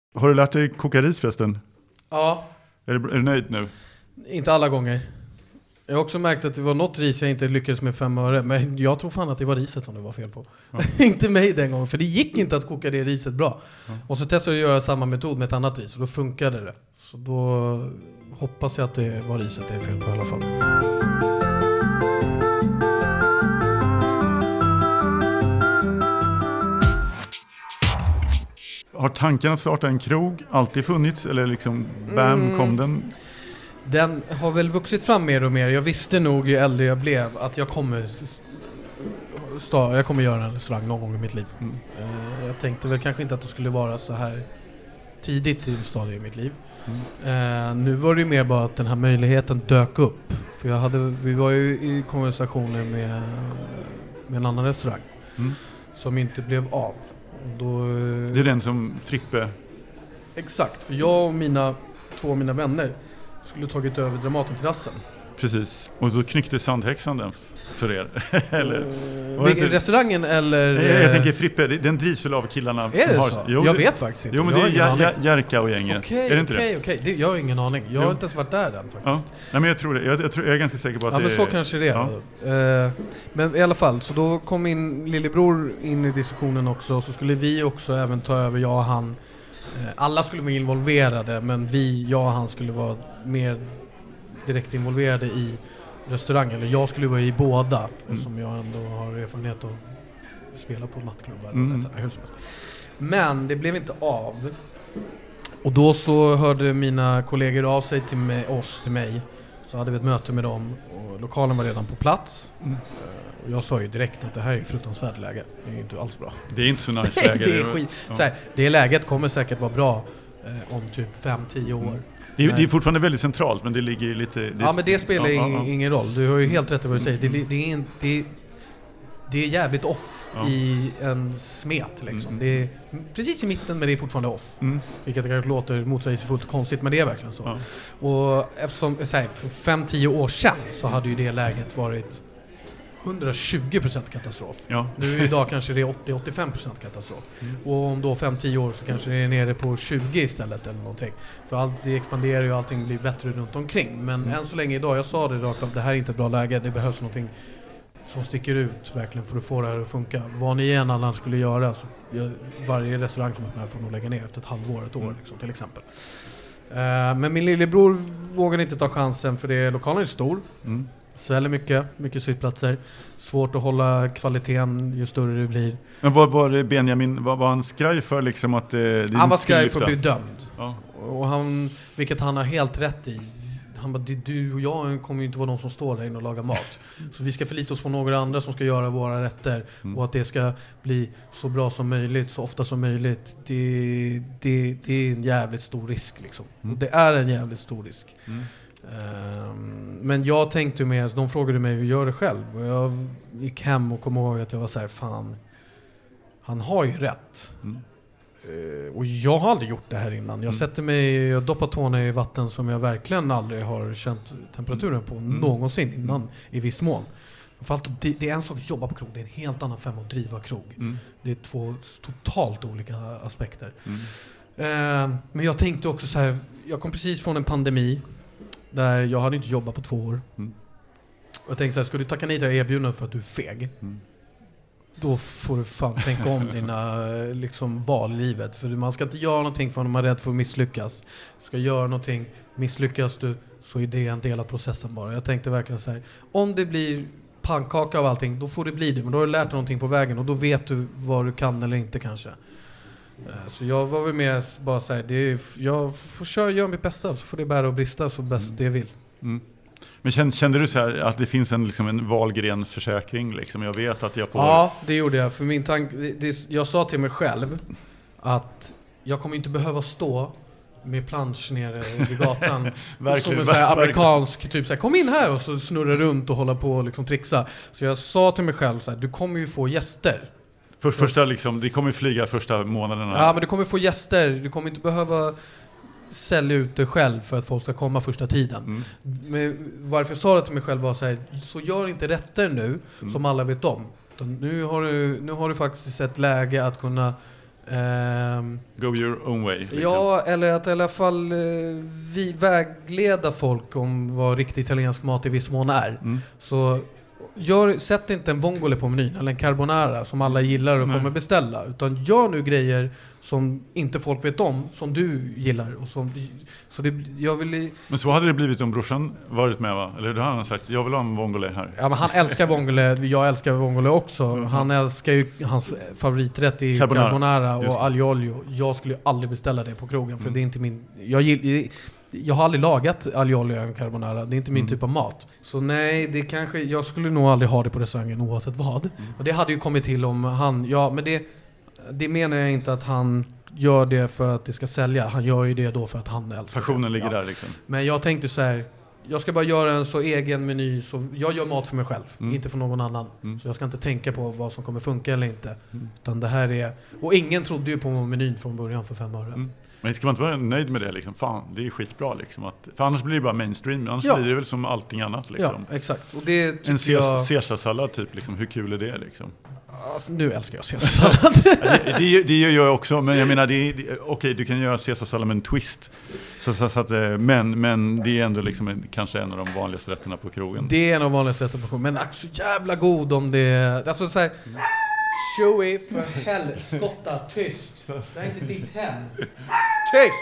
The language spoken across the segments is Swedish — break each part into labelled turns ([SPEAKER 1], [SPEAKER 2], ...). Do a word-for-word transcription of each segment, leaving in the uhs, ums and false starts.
[SPEAKER 1] Har du lärt dig koka ris förresten?
[SPEAKER 2] Ja.
[SPEAKER 1] Är du, är du nöjd nu?
[SPEAKER 2] Inte alla gånger. Jag har också märkt att det var något ris jag inte lyckades med fem öre. Men jag tror fan att det var riset som det var fel på. Ja. Inte mig den gången. För det gick inte att koka det riset bra. Ja. Och så testade jag att göra samma metod med ett annat ris. Och då funkade det. Så då hoppas jag att det var riset det är fel på i alla fall.
[SPEAKER 1] Har tanken att starta en krog alltid funnits? Eller liksom, bam, mm. kom den?
[SPEAKER 2] Den har väl vuxit fram mer och mer. Jag visste nog ju äldre jag blev att jag kommer, sta- jag kommer göra en restaurang någon gång i mitt liv. Mm. Uh, jag tänkte väl kanske inte att det skulle vara så här tidigt i stadiet i mitt liv. Mm. Uh, nu var det ju mer bara att den här möjligheten dök upp. För jag hade, vi var ju i konversationer med, med en annan restaurang mm. som inte blev av. Då,
[SPEAKER 1] det är den som Frippe...
[SPEAKER 2] Exakt, för jag och mina två av mina vänner skulle tagit över Dramaten-terrassen.
[SPEAKER 1] Precis, och så knyckte Sandhäxan den för er. eller,
[SPEAKER 2] uh, vilken, restaurangen eller...
[SPEAKER 1] Nej, jag, jag tänker Frippe, den drivs väl av killarna
[SPEAKER 2] är
[SPEAKER 1] som
[SPEAKER 2] det
[SPEAKER 1] har...
[SPEAKER 2] Så?
[SPEAKER 1] Jo,
[SPEAKER 2] jag
[SPEAKER 1] det,
[SPEAKER 2] vet faktiskt inte.
[SPEAKER 1] Jo, men
[SPEAKER 2] jag
[SPEAKER 1] det är Jer- Jerka och gänget.
[SPEAKER 2] Okej,
[SPEAKER 1] är det inte
[SPEAKER 2] okej,
[SPEAKER 1] det?
[SPEAKER 2] okej. Det, jag har ingen aning. Jag jo. har inte ens varit där än faktiskt.
[SPEAKER 1] Ja. Nej, men jag tror det. Jag, jag, tror, jag är ganska säker på att
[SPEAKER 2] ja,
[SPEAKER 1] det
[SPEAKER 2] men så kanske det är. Ja. Uh, men i alla fall, så då kom min lillebror in i diskussionen också. Och så skulle vi också även ta över, jag och han. Uh, alla skulle vara involverade, men vi, jag och han skulle vara mer direkt involverade i restaurang, eller jag skulle vara i båda mm. som jag ändå har erfarenhet att spela på nattklubbar mm. eller så. Men det blev inte av. Och då så hörde mina kollegor av sig till mig, oss till mig. Så hade vi ett möte med dem och lokalen var redan på plats. Mm. Och jag sa ju direkt att det här är fruktansvärt läge. Det är inte alls bra.
[SPEAKER 1] Det är inte så nice läge.
[SPEAKER 2] det är skit. Ja. Så här, det läget kommer säkert vara bra eh, om typ fem till tio år. Mm.
[SPEAKER 1] Det är, det är fortfarande väldigt centralt, men det ligger ju lite... Det
[SPEAKER 2] ja, men det spelar ja, ing, ja. ingen roll. Du har ju helt rätt i vad du säger. Det, det, är, in, det, det är jävligt off ja. i en smet. Liksom. Mm. Det är precis i mitten, men det är fortfarande off. Mm. Vilket kanske låter motsägelsefullt konstigt, men det är verkligen så. Ja. Och eftersom, så här, för fem till tio år sedan så hade ju det läget varit hundratjugo procent katastrof. Ja. Nu idag kanske det är åttio till åttiofem procent katastrof. Mm. Och om då fem till tio år så kanske det är nere på tjugo istället eller någonting. För allt det expanderar ju och allting blir bättre runt omkring. Men mm. än så länge idag, jag sa det rakt av, det här är inte ett bra läge. Det behövs någonting som sticker ut verkligen för att få det här att funka. Vad ni än annan skulle göra, så varje restaurang som öppnar får nog lägga ner efter ett halvår, ett år mm. liksom, till exempel. Uh, men min lillebror vågade inte ta chansen för det, lokalen är stor. Mm. Sväller mycket, mycket sittplatser. Svårt att hålla kvaliteten ju större det blir. Men
[SPEAKER 1] vad var det Benjamin, vad var han skraj för liksom att det, det
[SPEAKER 2] han var skraj för att bli dömd.
[SPEAKER 1] Ja.
[SPEAKER 2] Och han, vilket han har helt rätt i. Han bara, du och jag kommer ju inte vara de som står där inne och lagar mat. Så vi ska förlita oss på några andra som ska göra våra rätter. Mm. Och att det ska bli så bra som möjligt, så ofta som möjligt. Det, det, det är en jävligt stor risk liksom. Mm. Och det är en jävligt stor risk. Mm. Um, men jag tänkte mer, de frågade mig hur jag gör det själv och jag gick hem och kom ihåg att jag var så här, fan, han har ju rätt. Mm. uh, och jag har aldrig gjort det här innan. Jag mm. sätter mig och doppar tårna i vatten som jag verkligen aldrig har känt temperaturen på mm. någonsin innan i viss mån. För allt, det, det är en sak att jobba på krog, det är en helt annan femma att driva krog. Mm. Det är två totalt olika aspekter. Mm. Uh, men jag tänkte också så här, jag kom precis från en pandemi där jag hade inte jobbat på två år. Mm. Och jag tänkte så här, ska du tacka nej till erbjudandet för att du är feg? Mm. Då får du fan tänka om dina liksom, val i livet. För man ska inte göra någonting för att man är rädd för att misslyckas. Du ska göra någonting, misslyckas du så är det en del av processen bara. Jag tänkte verkligen så här, om det blir pannkaka av allting, då får det bli det. Men då har du lärt dig någonting på vägen och då vet du vad du kan eller inte kanske. Så jag var väl med bara säga det är, jag får köra göra mitt bästa så får det bära och brista så bäst mm. det vill. Mm.
[SPEAKER 1] Men kände, kände du så här att det finns en liksom en Wahlgren-försäkring liksom? Jag vet att jag får...
[SPEAKER 2] Ja, det gjorde jag. För min tank, det, det, jag sa till mig själv att jag kommer inte behöva stå med plansch nere vid gatan som en så här amerikansk typ så här, kom in här och så snurra runt och hålla på och liksom trixa. Så jag sa till mig själv så här, du kommer ju få gäster.
[SPEAKER 1] För första liksom, det kommer flyga första månaderna.
[SPEAKER 2] Ja, men du kommer få gäster. Du kommer inte behöva sälja ut dig själv för att folk ska komma första tiden. Mm. Men varför jag sa det till mig själv var så här, så gör inte rätter nu mm. som alla vet om. Nu har du, nu har du faktiskt ett läge att kunna Um,
[SPEAKER 1] Go your own way. Liksom.
[SPEAKER 2] Ja, eller att i alla fall uh, vi vägleda folk om vad riktig italiensk mat i viss mån är.
[SPEAKER 1] Mm.
[SPEAKER 2] Så gör, sätt inte en vongole på menyn eller en carbonara som alla gillar och
[SPEAKER 1] Nej.
[SPEAKER 2] kommer beställa. Utan gör nu grejer som inte folk vet om, som du gillar. Och som, så det, jag vill...
[SPEAKER 1] Men så hade det blivit om brorsan varit med, va? Eller då hade han sagt, jag vill ha en vongole här.
[SPEAKER 2] Ja, men han älskar vongole, jag älskar vongole också. Mm. Han älskar ju, hans favoriträtt i carbonara, carbonara och aglio olio. Jag skulle ju aldrig beställa det på krogen, för mm. det är inte min... Jag gillar... Jag har aldrig lagat aglio olio och carbonara. Det är inte min mm. typ av mat. Så nej, det kanske, jag skulle nog aldrig ha det på restaurangen oavsett vad. Mm. Och det hade ju kommit till om han... Ja, men det, det menar jag inte att han gör det för att det ska sälja. Han gör ju det då för att han älskar.
[SPEAKER 1] Passionen ligger
[SPEAKER 2] ja.
[SPEAKER 1] där liksom.
[SPEAKER 2] Men jag tänkte så här... Jag ska bara göra en så egen meny. Så jag gör mat för mig själv, mm. inte för någon annan. Mm. Så jag ska inte tänka på vad som kommer funka eller inte. Mm. Utan det här är... Och ingen trodde ju på menyn från början för fem öre. Mm.
[SPEAKER 1] Men ska man inte vara nöjd med det liksom? Fan, det är skitbra liksom. Att, för annars blir det bara mainstream. Annars
[SPEAKER 2] ja.
[SPEAKER 1] blir det väl som allting annat liksom.
[SPEAKER 2] Ja, exakt. Och det
[SPEAKER 1] en
[SPEAKER 2] jag...
[SPEAKER 1] caesarsallad typ liksom. Hur kul är det liksom?
[SPEAKER 2] Alltså, nu älskar jag caesarsallad.
[SPEAKER 1] det, det, det gör jag också. Men jag menar, det, det, okej, okay, du kan göra caesarsallad med en twist. Så, så, så att, men, men det är ändå liksom en, kanske en av de vanligaste rätterna på krogen.
[SPEAKER 2] Det är en av de vanligaste rätterna på krogen. Men så jävla god om det... Alltså så här... Chewie, för helskotta, tyst. Det är inte ditt hem. Tyst!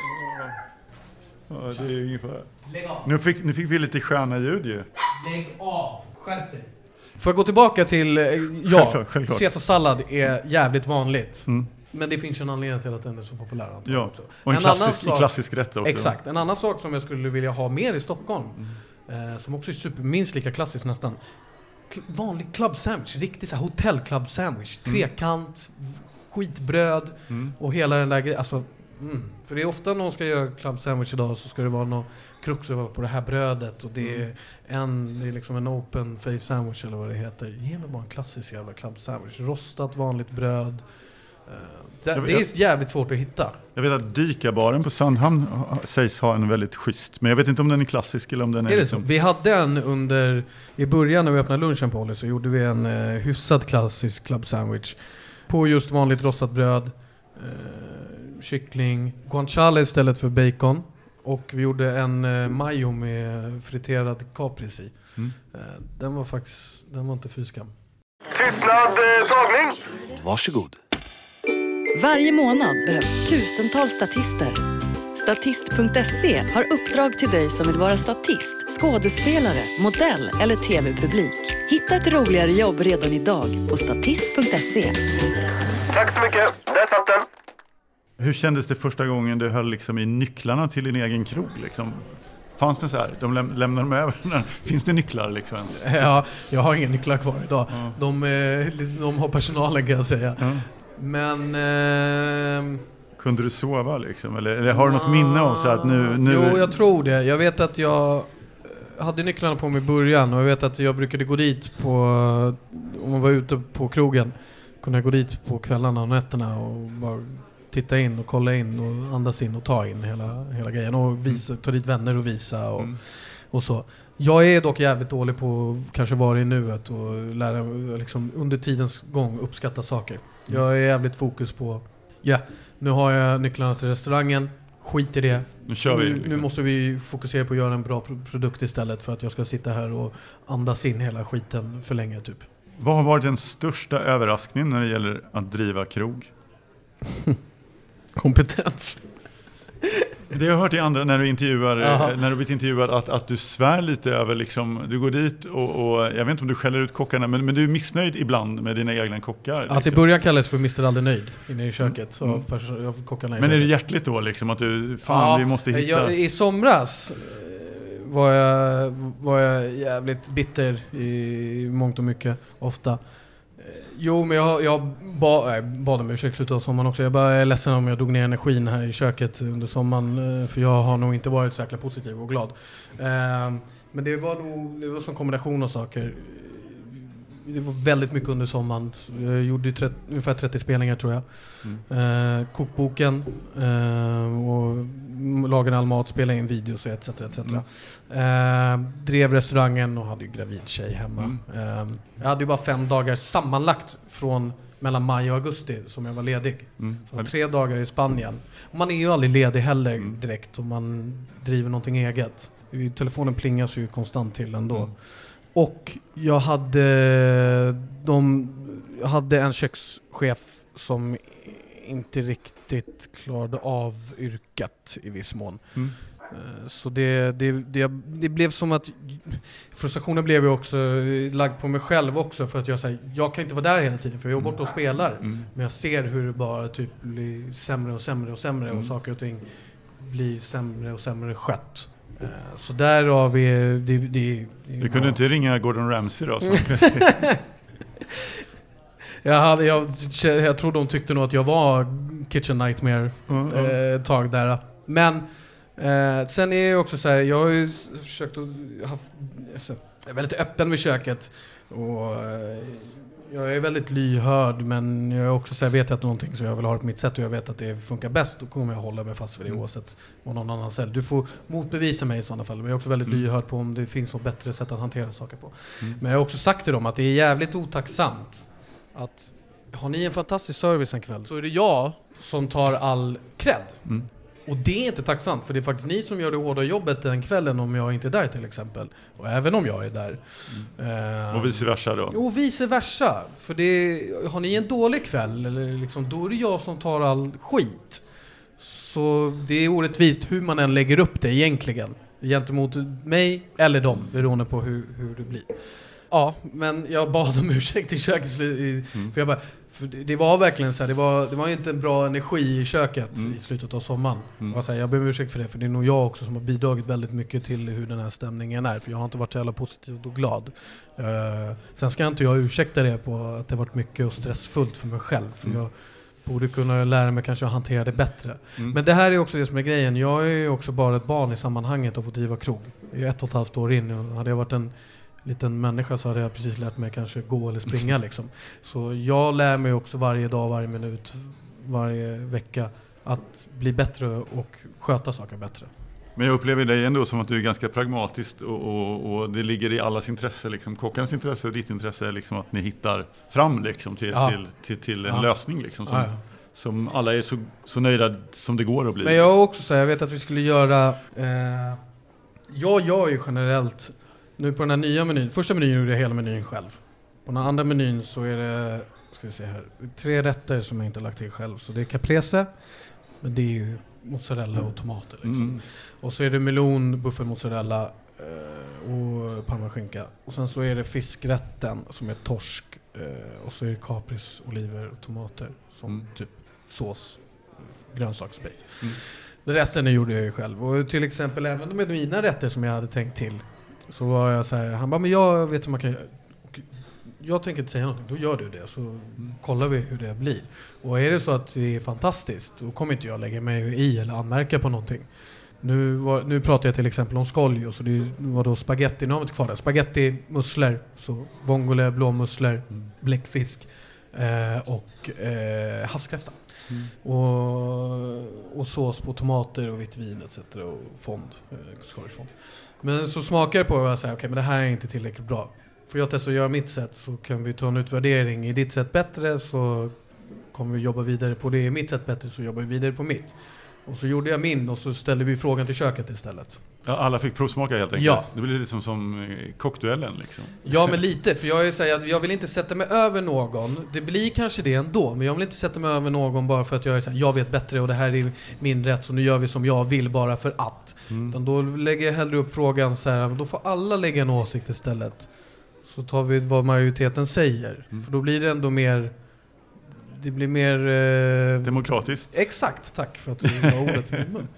[SPEAKER 1] Ja, det är ungefär.
[SPEAKER 2] Lägg av.
[SPEAKER 1] Nu fick, nu fick vi lite sköna ljud ju.
[SPEAKER 2] Lägg av. Skärp dig. Får jag gå tillbaka till... Ja,
[SPEAKER 1] självklart, självklart.
[SPEAKER 2] Caesarsallad är jävligt vanligt.
[SPEAKER 1] Mm.
[SPEAKER 2] Men det finns ju en anledning till att den är så populär.
[SPEAKER 1] Ja,
[SPEAKER 2] också.
[SPEAKER 1] och en,
[SPEAKER 2] en
[SPEAKER 1] klassisk,
[SPEAKER 2] sak,
[SPEAKER 1] klassisk rätt också.
[SPEAKER 2] Exakt. En annan sak som jag skulle vilja ha mer i Stockholm, mm. eh, som också är super, minst lika klassisk nästan. Vanlig club sandwich, riktigt så här hotell club sandwich, mm. trekant, skitbröd mm. och hela den där grejen. Alltså, mm. För det är ofta någon ska göra club sandwich idag, så ska det vara någon krux på det här brödet, och det är en, det är liksom en open face sandwich eller vad det heter. Ge mig bara en klassisk jävla club sandwich, rostat vanligt bröd. Det, vet, det är jävligt svårt att hitta.
[SPEAKER 1] Jag vet att dykarbaren på Sandhamn sägs ha en väldigt schysst, men jag vet inte om den är klassisk eller om den är, är det liksom...
[SPEAKER 2] så? Vi hade en under, i början när vi öppnade lunchen på Olli, så gjorde vi en eh, hyfsad klassisk club sandwich på just vanligt rostat bröd, eh, kyckling, guanciale istället för bacon, och vi gjorde en eh, mayo med friterad kapris i. Mm. Eh, den var faktiskt, den var inte fyskam.
[SPEAKER 3] Tystnad, eh, tagning!
[SPEAKER 4] Varsågod.
[SPEAKER 5] Varje månad behövs tusentals statister. Statist punkt se har uppdrag till dig som vill vara statist, skådespelare, modell eller tv-publik. Hitta ett roligare jobb redan idag på statist punkt se.
[SPEAKER 3] Tack så mycket, där satt den.
[SPEAKER 1] Hur kändes det första gången du höll liksom i nycklarna till din egen krog? Liksom? Fanns det så här? De läm- lämnar dem över? Finns det nycklar liksom ens?
[SPEAKER 2] Ja, jag har inga nycklar kvar idag. Ja. De, de har personalen, kan jag säga. Ja. Men... Eh,
[SPEAKER 1] kunde du sova liksom? Eller, eller har du något minne av så att nu... nu
[SPEAKER 2] jo, jag tror det. Jag vet att jag hade nycklarna på mig i början, och jag vet att jag brukade gå dit på... Om man var ute på krogen kunde jag gå dit på kvällarna och nätterna och bara titta in och kolla in och andas in och ta in hela, hela grejen och visa, ta dit vänner och visa och, mm. och så. Jag är dock jävligt dålig på att kanske vara i nuet och lära liksom, under tidens gång uppskatta saker. Mm. Jag är jävligt fokus på, ja, yeah, nu har jag nycklarna till restaurangen, skit i det.
[SPEAKER 1] Nu kör vi.
[SPEAKER 2] Nu,
[SPEAKER 1] liksom.
[SPEAKER 2] nu måste vi fokusera på att göra en bra produkt istället för att jag ska sitta här och andas in hela skiten för länge typ.
[SPEAKER 1] Vad har varit den största överraskningen när det gäller att driva krog?
[SPEAKER 2] Kompetens.
[SPEAKER 1] Det har jag hört i andra när du intervjuar, Aha. när du blivit intervjuad att, att du svär lite över liksom, du går dit och, och jag vet inte om du skäller ut kockarna, men, men du är missnöjd ibland med dina egna kockar. Liksom.
[SPEAKER 2] Alltså i början kallades för mister aldrig nöjd inne i köket. Så mm. pers- jag kockarna i
[SPEAKER 1] men
[SPEAKER 2] köket.
[SPEAKER 1] Är det hjärtligt då liksom att du, fan
[SPEAKER 2] ja,
[SPEAKER 1] vi måste hitta?
[SPEAKER 2] Jag, i somras var jag, var jag jävligt bitter i mångt och mycket, ofta. Jo, men jag, jag ba, nej, bad om ursäkt slutet av sommaren också. Jag bara är ledsen om jag drog ner energin här i köket under sommaren. För jag har nog inte varit så jäkla positiv och glad. Eh, men det var nog det var som kombination av saker. Det var väldigt mycket under sommaren. Jag gjorde trettio, ungefär trettio spelningar tror jag. Mm. Eh, kokboken eh, och lagade all mat, spelade in videos och et cetera et cetera. Mm. Eh, drev restaurangen och hade ju gravid tjej hemma. Mm. Eh, jag hade ju bara fem dagar sammanlagt från mellan maj och augusti som jag var ledig.
[SPEAKER 1] Mm.
[SPEAKER 2] Så tre dagar i Spanien. Och man är ju aldrig ledig heller direkt om man driver någonting eget. Telefonen plingas ju konstant till ändå. Mm. Och jag hade, de, jag hade en kökschef som inte riktigt klarade av yrket i viss mån. Mm. Så det, det, det, det blev som att frustrationen blev ju också lagd på mig själv också, för att jag säger jag kan inte vara där hela tiden för jag är borta och spelar. Mm. Men jag ser hur det bara typ blir sämre och sämre och sämre mm. och saker och ting blir sämre och sämre skött. Så där har vi det, det, det,
[SPEAKER 1] Du kunde ja. inte ringa Gordon Ramsay då?
[SPEAKER 2] jag, hade, jag, jag tror de tyckte nog att jag var Kitchen Nightmare mm, mm. ett tag där. Men eh, sen är det också så här, jag har ju försökt att haft, alltså, jag är väldigt öppen vid köket och eh, jag är väldigt lyhörd, men jag är också så här, vet att någonting som jag vill ha på mitt sätt och jag vet att det funkar bäst, då kommer jag hålla mig fast vid det mm. oavsett vad någon annan säger. Du får motbevisa mig i sådana fall, men jag är också väldigt mm. lyhörd på om det finns något bättre sätt att hantera saker på. Mm. Men jag har också sagt till dem att det är jävligt otacksamt att har ni en fantastisk service en kväll så är det jag som tar all cred. Mm. Och det är inte tacksamt, för det är faktiskt ni som gör det hårda jobbet den kvällen om jag inte är där till exempel. Och även om jag är där.
[SPEAKER 1] Mm. Uh, och vice versa då?
[SPEAKER 2] Och vice versa. För det, har ni en dålig kväll, eller liksom, då är det jag som tar all skit. Så det är orättvist hur man än lägger upp det egentligen. Gentemot mig eller dem, beroende på hur, hur det blir. Ja, men jag bad om ursäkt i köket. Mm. För jag bara... För det var verkligen så här, det var, det var inte en bra energi i köket mm. i slutet av sommaren. Mm. Jag, så här, jag ber om ursäkt för det, för det är nog jag också som har bidragit väldigt mycket till hur den här stämningen är. För jag har inte varit så jävla positiv och glad. Uh, sen ska inte jag ursäkta det på att det har varit mycket och stressfullt för mig själv. För mm. jag borde kunna lära mig kanske att hantera det bättre. Mm. Men det här är också det som är grejen. Jag är ju också bara ett barn i sammanhanget och fått driva krog. Jag är ett och ett halvt år in och hade jag varit en liten människa så hade jag precis lärt mig kanske gå eller springa liksom. Så jag lär mig också varje dag, varje minut, varje vecka att bli bättre och sköta saker bättre.
[SPEAKER 1] Men jag upplever dig ändå som att du är ganska pragmatisk och, och, och det ligger i allas intresse, liksom. Kockarnas intresse och ditt intresse är liksom att ni hittar fram liksom, till, ja. till, till, till en ja. lösning liksom, som, ja, ja. som alla är så, så nöjda som det går att bli.
[SPEAKER 2] Men jag har också så här, jag vet att vi skulle göra eh, jag gör ju generellt nu på den här nya menyn. Första menyn gjorde jag hela menyn själv. På den andra menyn så är det, ska vi se här, tre rätter som jag inte lagt till själv. Så det är caprese, men det är ju mozzarella och tomater liksom. Mm. Och så är det melon, buffelmozzarella eh, och parmaskinka. Och sen så är det fiskrätten som är torsk eh, och så är det kapris, oliver och tomater som mm. typ sås, grönsaksbase. Mm. Det resten gjorde jag ju själv. Och till exempel även med mina rätter som jag hade tänkt till, så var jag så här, han bara, men jag vet hur man kan, och jag tänker inte säga någonting, då gör du det, så mm. kollar vi hur det blir. Och är det så att det är fantastiskt, då kommer inte jag lägga mig i eller anmärka på någonting. Nu, var, nu pratar jag till exempel om skål, så det var då spaghetti, nu har vi inte kvar det. Spaghetti, musslor, så vongole, blåmusslor, mm. bläckfisk eh, och eh, havskräfta. Mm. Och, och sås på tomater och vitt vin et cetera och fond, eh, skålfond. Men så smakar det på och jag säger, okej, okay, men det här är inte tillräckligt bra. Får jag testa att göra mitt sätt så kan vi ta en utvärdering. I ditt sätt bättre så kommer vi jobba vidare på det. I mitt sätt bättre så jobbar vi vidare på mitt. Och så gjorde jag min och så ställde vi frågan till köket istället.
[SPEAKER 1] Ja, alla fick provsmaka helt enkelt. Ja. Det blir lite som, som kockduellen liksom.
[SPEAKER 2] Ja, men lite. För jag, är säga att jag vill inte sätta mig över någon. Det blir kanske det ändå. Men jag vill inte sätta mig över någon bara för att jag är så här, jag vet bättre och det här är min rätt. Så nu gör vi som jag vill bara för att. Mm. Utan då lägger jag hellre upp frågan så här. Då får alla lägga en åsikt istället. Så tar vi vad majoriteten säger. Mm. För då blir det ändå mer... Det blir mer... Eh,
[SPEAKER 1] demokratiskt.
[SPEAKER 2] Exakt, tack för att du har ordet i min mun.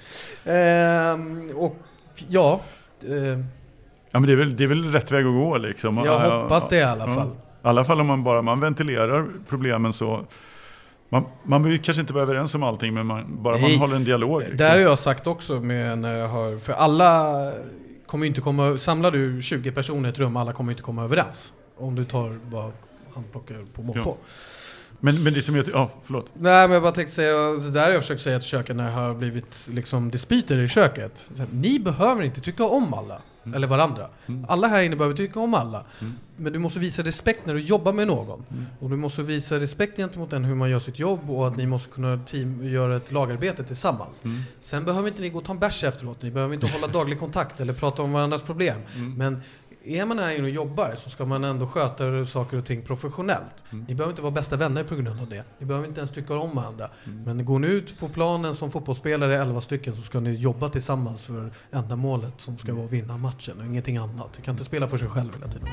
[SPEAKER 2] Eh, och ja... Eh,
[SPEAKER 1] ja, men det är, väl, det är väl rätt väg att gå liksom.
[SPEAKER 2] Jag
[SPEAKER 1] ja,
[SPEAKER 2] hoppas det i alla
[SPEAKER 1] ja,
[SPEAKER 2] fall.
[SPEAKER 1] I alla fall om man bara man ventilerar problemen så... Man, man behöver kanske inte vara överens om allting, men man, bara Nej, man håller en dialog. Liksom.
[SPEAKER 2] Det har jag sagt också med när jag har... För alla kommer inte komma... Samlar du tjugo personer i ett rum, alla kommer inte komma överens. Om du tar bara handplockar på måfå. Ja.
[SPEAKER 1] Men, men det som jag... Ja, förlåt.
[SPEAKER 2] Nej, men jag bara tänkte säga... Det där har jag försökt säga till köket när det har blivit liksom dispyter i köket. Så här, ni behöver inte tycka om alla. Mm. Eller varandra. Mm. Alla här inne behöver tycka om alla. Mm. Men du måste visa respekt när du jobbar med någon. Mm. Och du måste visa respekt gentemot den hur man gör sitt jobb. Och att ni måste kunna team, göra ett lagarbete tillsammans. Mm. Sen behöver inte ni gå och ta en bärs efteråt. Ni behöver inte hålla daglig kontakt eller prata om varandras problem. Mm. Men är man här inne och jobbar så ska man ändå sköta saker och ting professionellt. Mm. Ni behöver inte vara bästa vänner på grund av det. Ni behöver inte ens tycka om varandra. Mm. Men går ni ut på planen som fotbollsspelare, elva stycken, så ska ni jobba tillsammans för ändamålet som ska vara att vinna matchen och ingenting annat. Ni kan inte spela för sig själv hela tiden.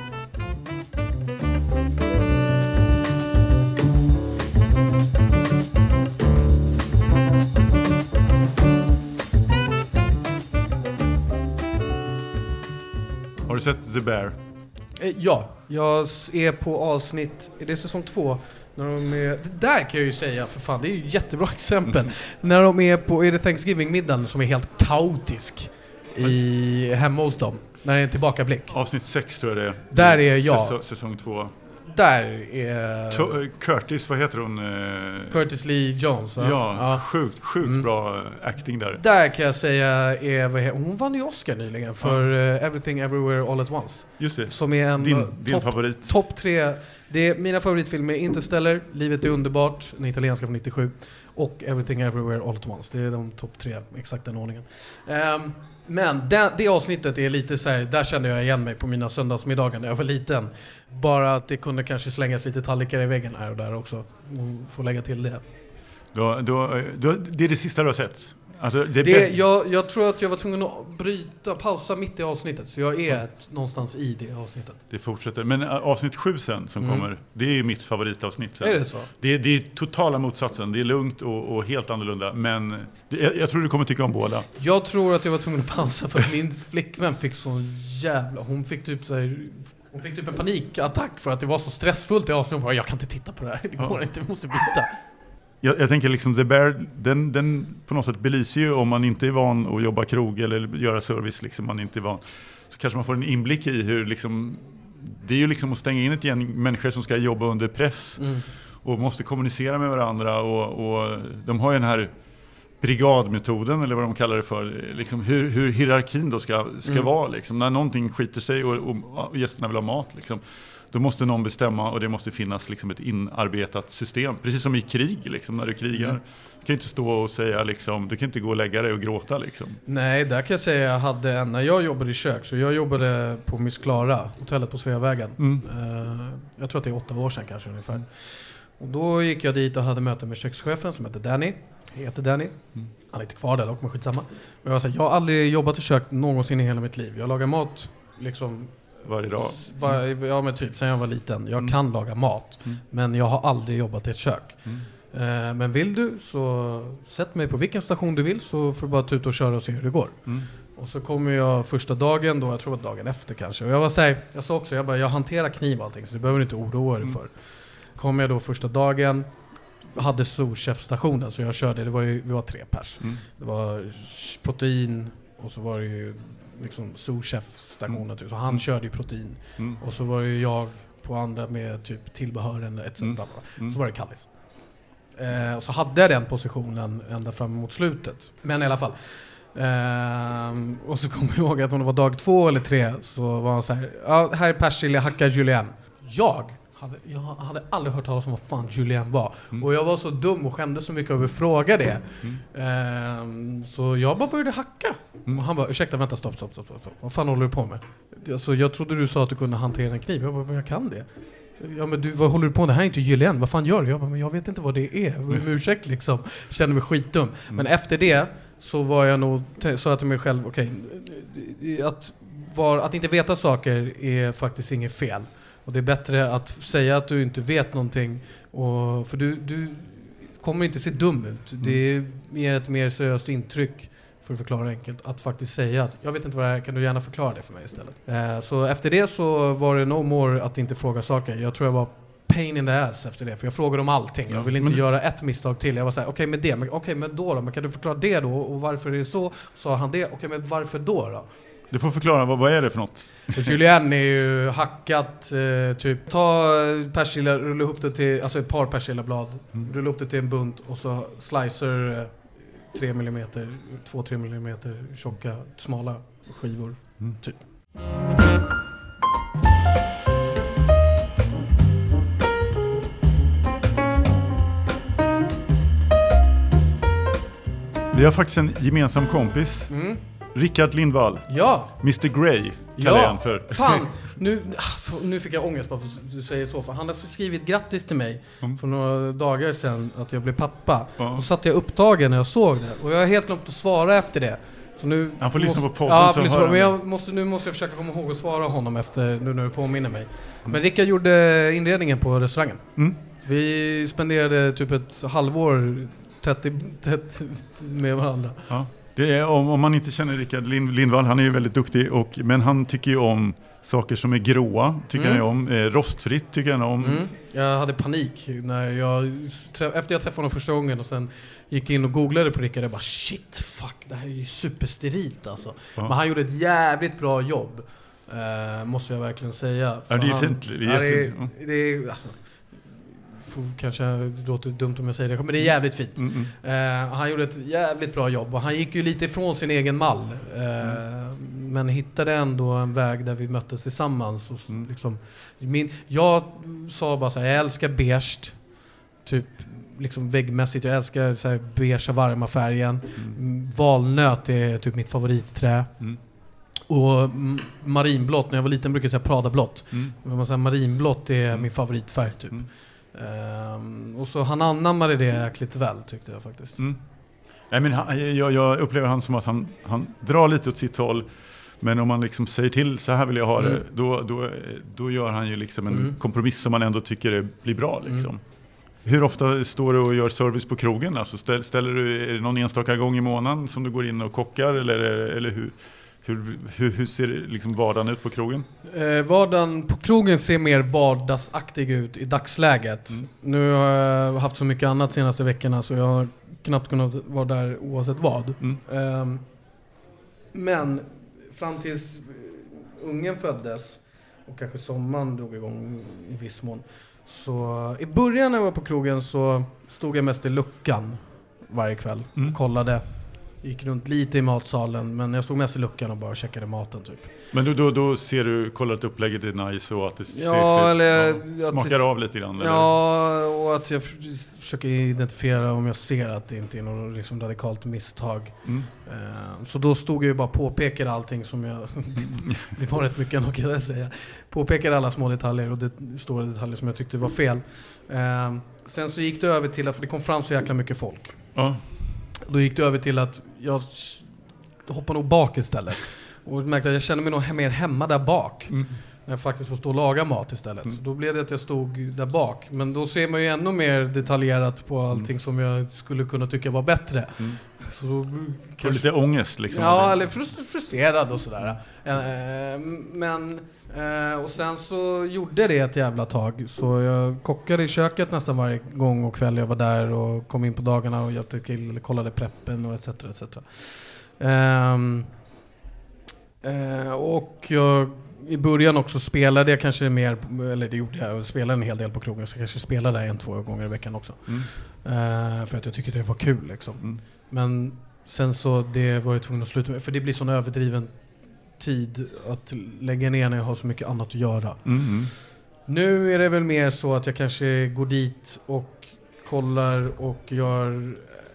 [SPEAKER 1] Har du sett The Bear?
[SPEAKER 2] Ja, jag är på avsnitt, är det säsong två? När de är, det där kan jag ju säga, för fan, det är ju ett jättebra exempel. Mm. När de är på, är det Thanksgiving-middagen som är helt kaotisk i, hemma hos dem. När det är en tillbakablick.
[SPEAKER 1] Avsnitt sex tror jag det är.
[SPEAKER 2] Där är jag.
[SPEAKER 1] Säsong, säsong två.
[SPEAKER 2] Där är...
[SPEAKER 1] To- Curtis, vad heter hon?
[SPEAKER 2] Curtis Lee Jones.
[SPEAKER 1] Ja, ja sjukt, sjukt mm. bra acting där.
[SPEAKER 2] Där kan jag säga, är, hon vann ju Oscar nyligen för ja. uh, Everything Everywhere All at Once.
[SPEAKER 1] Just det.
[SPEAKER 2] Som är en
[SPEAKER 1] din,
[SPEAKER 2] uh,
[SPEAKER 1] din
[SPEAKER 2] top,
[SPEAKER 1] favorit.
[SPEAKER 2] Topp tre. Det är mina favoritfilmer: Interstellar, Livet är underbart, den italienska från nittiosju, och Everything Everywhere All at Once. Det är de topp tre, exakt den ordningen. Um, Men det, det avsnittet är lite så här, där kände jag igen mig på mina söndagsmiddagar när jag var liten. Bara att det kunde kanske slängas lite tallrikar i väggen här och där också. Får lägga till det.
[SPEAKER 1] Då, då, då, det är det sista du har sett? Alltså, det
[SPEAKER 2] det, jag, jag tror att jag var tvungen att bryta, pausa mitt i avsnittet. Så jag är mm. någonstans i det avsnittet.
[SPEAKER 1] Det fortsätter. Men avsnitt sju sen som mm. kommer, det är mitt favoritavsnitt sen.
[SPEAKER 2] Är det så?
[SPEAKER 1] Det är, det är totala motsatsen. Det är lugnt och, och helt annorlunda. Men det, jag, jag tror du kommer tycka om båda.
[SPEAKER 2] Jag tror att jag var tvungen att pausa för att min flickvän fick så jävla... Hon fick typ så här, hon fick typ en panikattack för att det var så stressfullt i avsnittet. Hon bara, jag kan inte titta på det här. Det går ja. inte, vi måste byta.
[SPEAKER 1] Jag, jag tänker liksom The Bear, den, den på något sätt belyser ju, om man inte är van att jobba krog eller göra service, liksom man inte är van, så kanske man får en inblick i hur liksom, det är ju liksom att stänga in ett gäng människor som ska jobba under press mm. och måste kommunicera med varandra, och, och de har ju den här brigadmetoden eller vad de kallar det för, liksom hur, hur hierarkin då ska, ska mm. vara liksom, när någonting skiter sig och, och, och gästerna vill ha mat liksom. Då måste någon bestämma, och det måste finnas liksom ett inarbetat system. Precis som i krig, liksom, när du krigar. Mm. Du kan inte stå och säga, liksom, du kan inte gå och lägga dig och gråta. Liksom.
[SPEAKER 2] Nej, där kan jag säga jag hade en, när jag jobbade i kök, så jag jobbade på Miss Klara, hotellet på Sveavägen. Mm. Uh, jag tror att det är åtta år sedan kanske ungefär. Och då gick jag dit och hade möte med kökschefen som heter Danny. Heter Danny. Mm. Han är inte kvar där dock, men skitsamma. Och jag, så här, jag har aldrig jobbat i kök någonsin i hela mitt liv. Jag lagar mat liksom...
[SPEAKER 1] varje dag.
[SPEAKER 2] Var, ja men typ sen jag var liten. Jag mm. kan laga mat. Mm. Men jag har aldrig jobbat i ett kök. Mm. Eh, men vill du så sätt mig på vilken station du vill, så får du bara ta ut och köra och se hur det går. Mm. Och så kommer jag första dagen då, jag tror att dagen efter kanske. Och jag var så här, jag sa också, jag bara, jag hanterar kniv och allting, så det behöver du inte oroa dig mm. för. Kom jag då första dagen, hade souschefstationen, så jag körde, det var ju, vi var tre pers. Mm. Det var protein, och så var det ju liksom souschefstationen, mm. så han mm. körde ju protein. Mm. Och så var det ju jag på andra med typ tillbehören et cetera. Mm. Mm. Så var det Kallis. Eh, och så hade jag den positionen ända fram mot slutet. Men i alla fall. Eh, och så kommer jag ihåg att om det var dag två eller tre, så var han så här, ja, här är persilja, hacka julienne. Jag hade, jag hade aldrig hört talas om vad fan julienne var. Mm. Och jag var så dum och skämde så mycket över att fråga det. Mm. Ehm, så jag bara började hacka. Mm. Och han bara, ursäkta, vänta, stopp, stopp, stopp, stopp. Vad fan håller du på med? Alltså, jag trodde du sa att du kunde hantera en kniv. Jag bara, men jag kan det. Ja, men du, vad håller du på med? Det här är inte julienne. Vad fan gör du? Jag bara, men jag vet inte vad det är. Med ursäkt liksom. Kände mig skitdum. Mm. Men efter det så var jag nog, sa jag till mig själv, okej, okay, att, att inte veta saker är faktiskt inget fel. Och det är bättre att säga att du inte vet någonting, och, för du, du kommer inte se dum ut. Mm. Det ger ett mer seriöst intryck, för att förklara enkelt, att faktiskt säga att jag vet inte vad det är, kan du gärna förklara det för mig istället. Eh, så efter det så var det no more att inte fråga saker. Jag tror jag var pain in the ass efter det, för jag frågade om allting. Jag ville inte men... göra ett misstag till. Jag var så här, okej okay, med det, men, okay, men då då? Men kan du förklara det då? Och varför är det så? Sa han det? Okej, okay, men varför då då?
[SPEAKER 1] Du får förklara, vad, vad är det för något?
[SPEAKER 2] Julienne är ju hackat, eh, typ, ta persilja, rulla ihop det till, alltså ett par persiljablad, mm. rulla upp det till en bunt, och så slicer eh, tre millimeter, två till tre millimeter tjocka, smala skivor, mm. typ.
[SPEAKER 1] Vi har faktiskt en gemensam kompis.
[SPEAKER 2] Mm.
[SPEAKER 1] Rickard Lindvall.
[SPEAKER 2] Ja.
[SPEAKER 1] mister Grey kallar
[SPEAKER 2] Ja.
[SPEAKER 1] han för.
[SPEAKER 2] Fan, nu, nu fick jag ångest bara för att du säger så. För han har skrivit grattis till mig
[SPEAKER 1] Mm.
[SPEAKER 2] för några dagar sedan att jag blev pappa.
[SPEAKER 1] Ja.
[SPEAKER 2] Då satt jag upptagen när jag såg det. Och jag har helt glömt att svara efter det. Så nu
[SPEAKER 1] Han får
[SPEAKER 2] måste,
[SPEAKER 1] lyssna på podden.
[SPEAKER 2] Ja,
[SPEAKER 1] så
[SPEAKER 2] får lyssna
[SPEAKER 1] hör
[SPEAKER 2] på, men
[SPEAKER 1] han
[SPEAKER 2] jag måste, nu måste jag försöka komma ihåg att svara honom efter nu när du påminner mig. Men Rickard gjorde inredningen på restaurangen.
[SPEAKER 1] Mm.
[SPEAKER 2] Vi spenderade typ ett halvår tätt, i, tätt med varandra.
[SPEAKER 1] Ja. Det är, om, om man inte känner Rickard Lind, Lindvall, han är ju väldigt duktig, och, men han tycker ju om saker som är gråa, tycker
[SPEAKER 2] Mm.
[SPEAKER 1] han om. Eh, rostfritt tycker han om.
[SPEAKER 2] Mm. Jag hade panik när jag, efter jag träffade honom första gången och sen gick in och googlade på Rickard och bara shit, fuck, det här är ju supersterilt alltså.
[SPEAKER 1] Ja.
[SPEAKER 2] Men han gjorde ett jävligt bra jobb, eh, måste jag verkligen säga.
[SPEAKER 1] Ja, det är
[SPEAKER 2] han,
[SPEAKER 1] fint. Det är
[SPEAKER 2] ja, det, är,
[SPEAKER 1] jättefint.
[SPEAKER 2] det är, alltså, får, kanske det låter dumt om jag säger det, men det är jävligt fint.
[SPEAKER 1] Mm, mm.
[SPEAKER 2] Eh, han gjorde ett jävligt bra jobb och han gick ju lite ifrån sin egen mall. Eh, mm. Men hittade ändå en väg där vi möttes tillsammans. Och
[SPEAKER 1] Mm.
[SPEAKER 2] liksom, min, jag sa bara så här, jag älskar beige. Typ liksom väggmässigt. Jag älskar så här beige varma färgen. Mm. Valnöt är typ mitt favoritträ.
[SPEAKER 1] Mm.
[SPEAKER 2] Och m- marinblått, när jag var liten brukade jag säga Pradablått.
[SPEAKER 1] Mm.
[SPEAKER 2] Men man säger marinblått är
[SPEAKER 1] Mm.
[SPEAKER 2] min favoritfärg typ.
[SPEAKER 1] Mm.
[SPEAKER 2] Um, och så han anammade det jäkligt väl, tyckte jag faktiskt.
[SPEAKER 1] Mm. Nej, men han, jag, jag upplever han som att han, han drar lite åt sitt håll. Men om man liksom säger till, så här vill jag ha
[SPEAKER 2] Mm.
[SPEAKER 1] det, då, då, då gör han ju liksom en
[SPEAKER 2] Mm.
[SPEAKER 1] kompromiss som man ändå tycker är, blir bra. Liksom.
[SPEAKER 2] Mm.
[SPEAKER 1] Hur ofta står du och gör service på krogen? Alltså ställ, ställer du, är det någon enstaka gång i månaden som du går in och kockar? Eller, eller hur, hur, hur, hur ser liksom vardagen ut på krogen?
[SPEAKER 2] Eh, vardagen på krogen ser mer vardagsaktig ut i dagsläget.
[SPEAKER 1] Mm.
[SPEAKER 2] Nu har jag haft så mycket annat senaste veckorna så jag har knappt kunnat vara där oavsett vad.
[SPEAKER 1] Mm.
[SPEAKER 2] Um, men fram tills ungen föddes och kanske sommaren drog igång i viss mån. Så i början när jag var på krogen så stod jag mest i luckan varje kväll och
[SPEAKER 1] Mm.
[SPEAKER 2] kollade. Gick runt lite i matsalen, men jag stod mest i luckan och bara checkade maten typ.
[SPEAKER 1] Men då, då, då ser du, kollar att upplägget är nice och att det ser,
[SPEAKER 2] Ja,
[SPEAKER 1] ser,
[SPEAKER 2] eller
[SPEAKER 1] ja,
[SPEAKER 2] att
[SPEAKER 1] smakar
[SPEAKER 2] det-
[SPEAKER 1] av lite grann? Eller?
[SPEAKER 2] Ja, och att jag f- försöker identifiera om jag ser att det inte är något liksom radikalt misstag.
[SPEAKER 1] Mm.
[SPEAKER 2] Eh, så då stod jag ju bara och påpekade allting som jag... det var rätt mycket, nog kan jag säga. Påpekade alla små detaljer och det, stora detaljer som jag tyckte var fel. Eh, sen så gick det över till att, för det kom fram så jäkla mycket folk.
[SPEAKER 1] Ja.
[SPEAKER 2] Då gick det över till att jag s- hoppade nog bak istället. Och märkte att jag kände mig nog he- mer hemma där bak.
[SPEAKER 1] Mm.
[SPEAKER 2] När jag faktiskt får stå och laga mat istället.
[SPEAKER 1] Mm.
[SPEAKER 2] Så då blev det att jag stod där bak. Men då ser man ju ännu mer detaljerat på allting
[SPEAKER 1] Mm.
[SPEAKER 2] som jag skulle kunna tycka var bättre.
[SPEAKER 1] Mm.
[SPEAKER 2] Så då
[SPEAKER 1] Får lite ångest liksom?
[SPEAKER 2] Ja, eller frus- frustrerad och sådär. Eh, men... Eh, och sen så gjorde jag det ett jävla tag. Så jag kockade i köket nästan varje gång och kväll jag var där. Och kom in på dagarna och hjälpte till. Eller kollade preppen och et cetera et cetera. Ehm, eh, och jag... I början också spelade jag kanske mer, eller det gjorde jag, jag spelade en hel del på krogen, så jag kanske spelade där en, två gånger i veckan också.
[SPEAKER 1] Mm.
[SPEAKER 2] Eh, för att jag tycker det var kul liksom.
[SPEAKER 1] Mm.
[SPEAKER 2] Men sen så, det var jag tvungen att sluta med, för det blir sån överdriven tid att lägga ner när jag har så mycket annat att göra.
[SPEAKER 1] Mm. Mm.
[SPEAKER 2] Nu är det väl mer så att jag kanske går dit och kollar och gör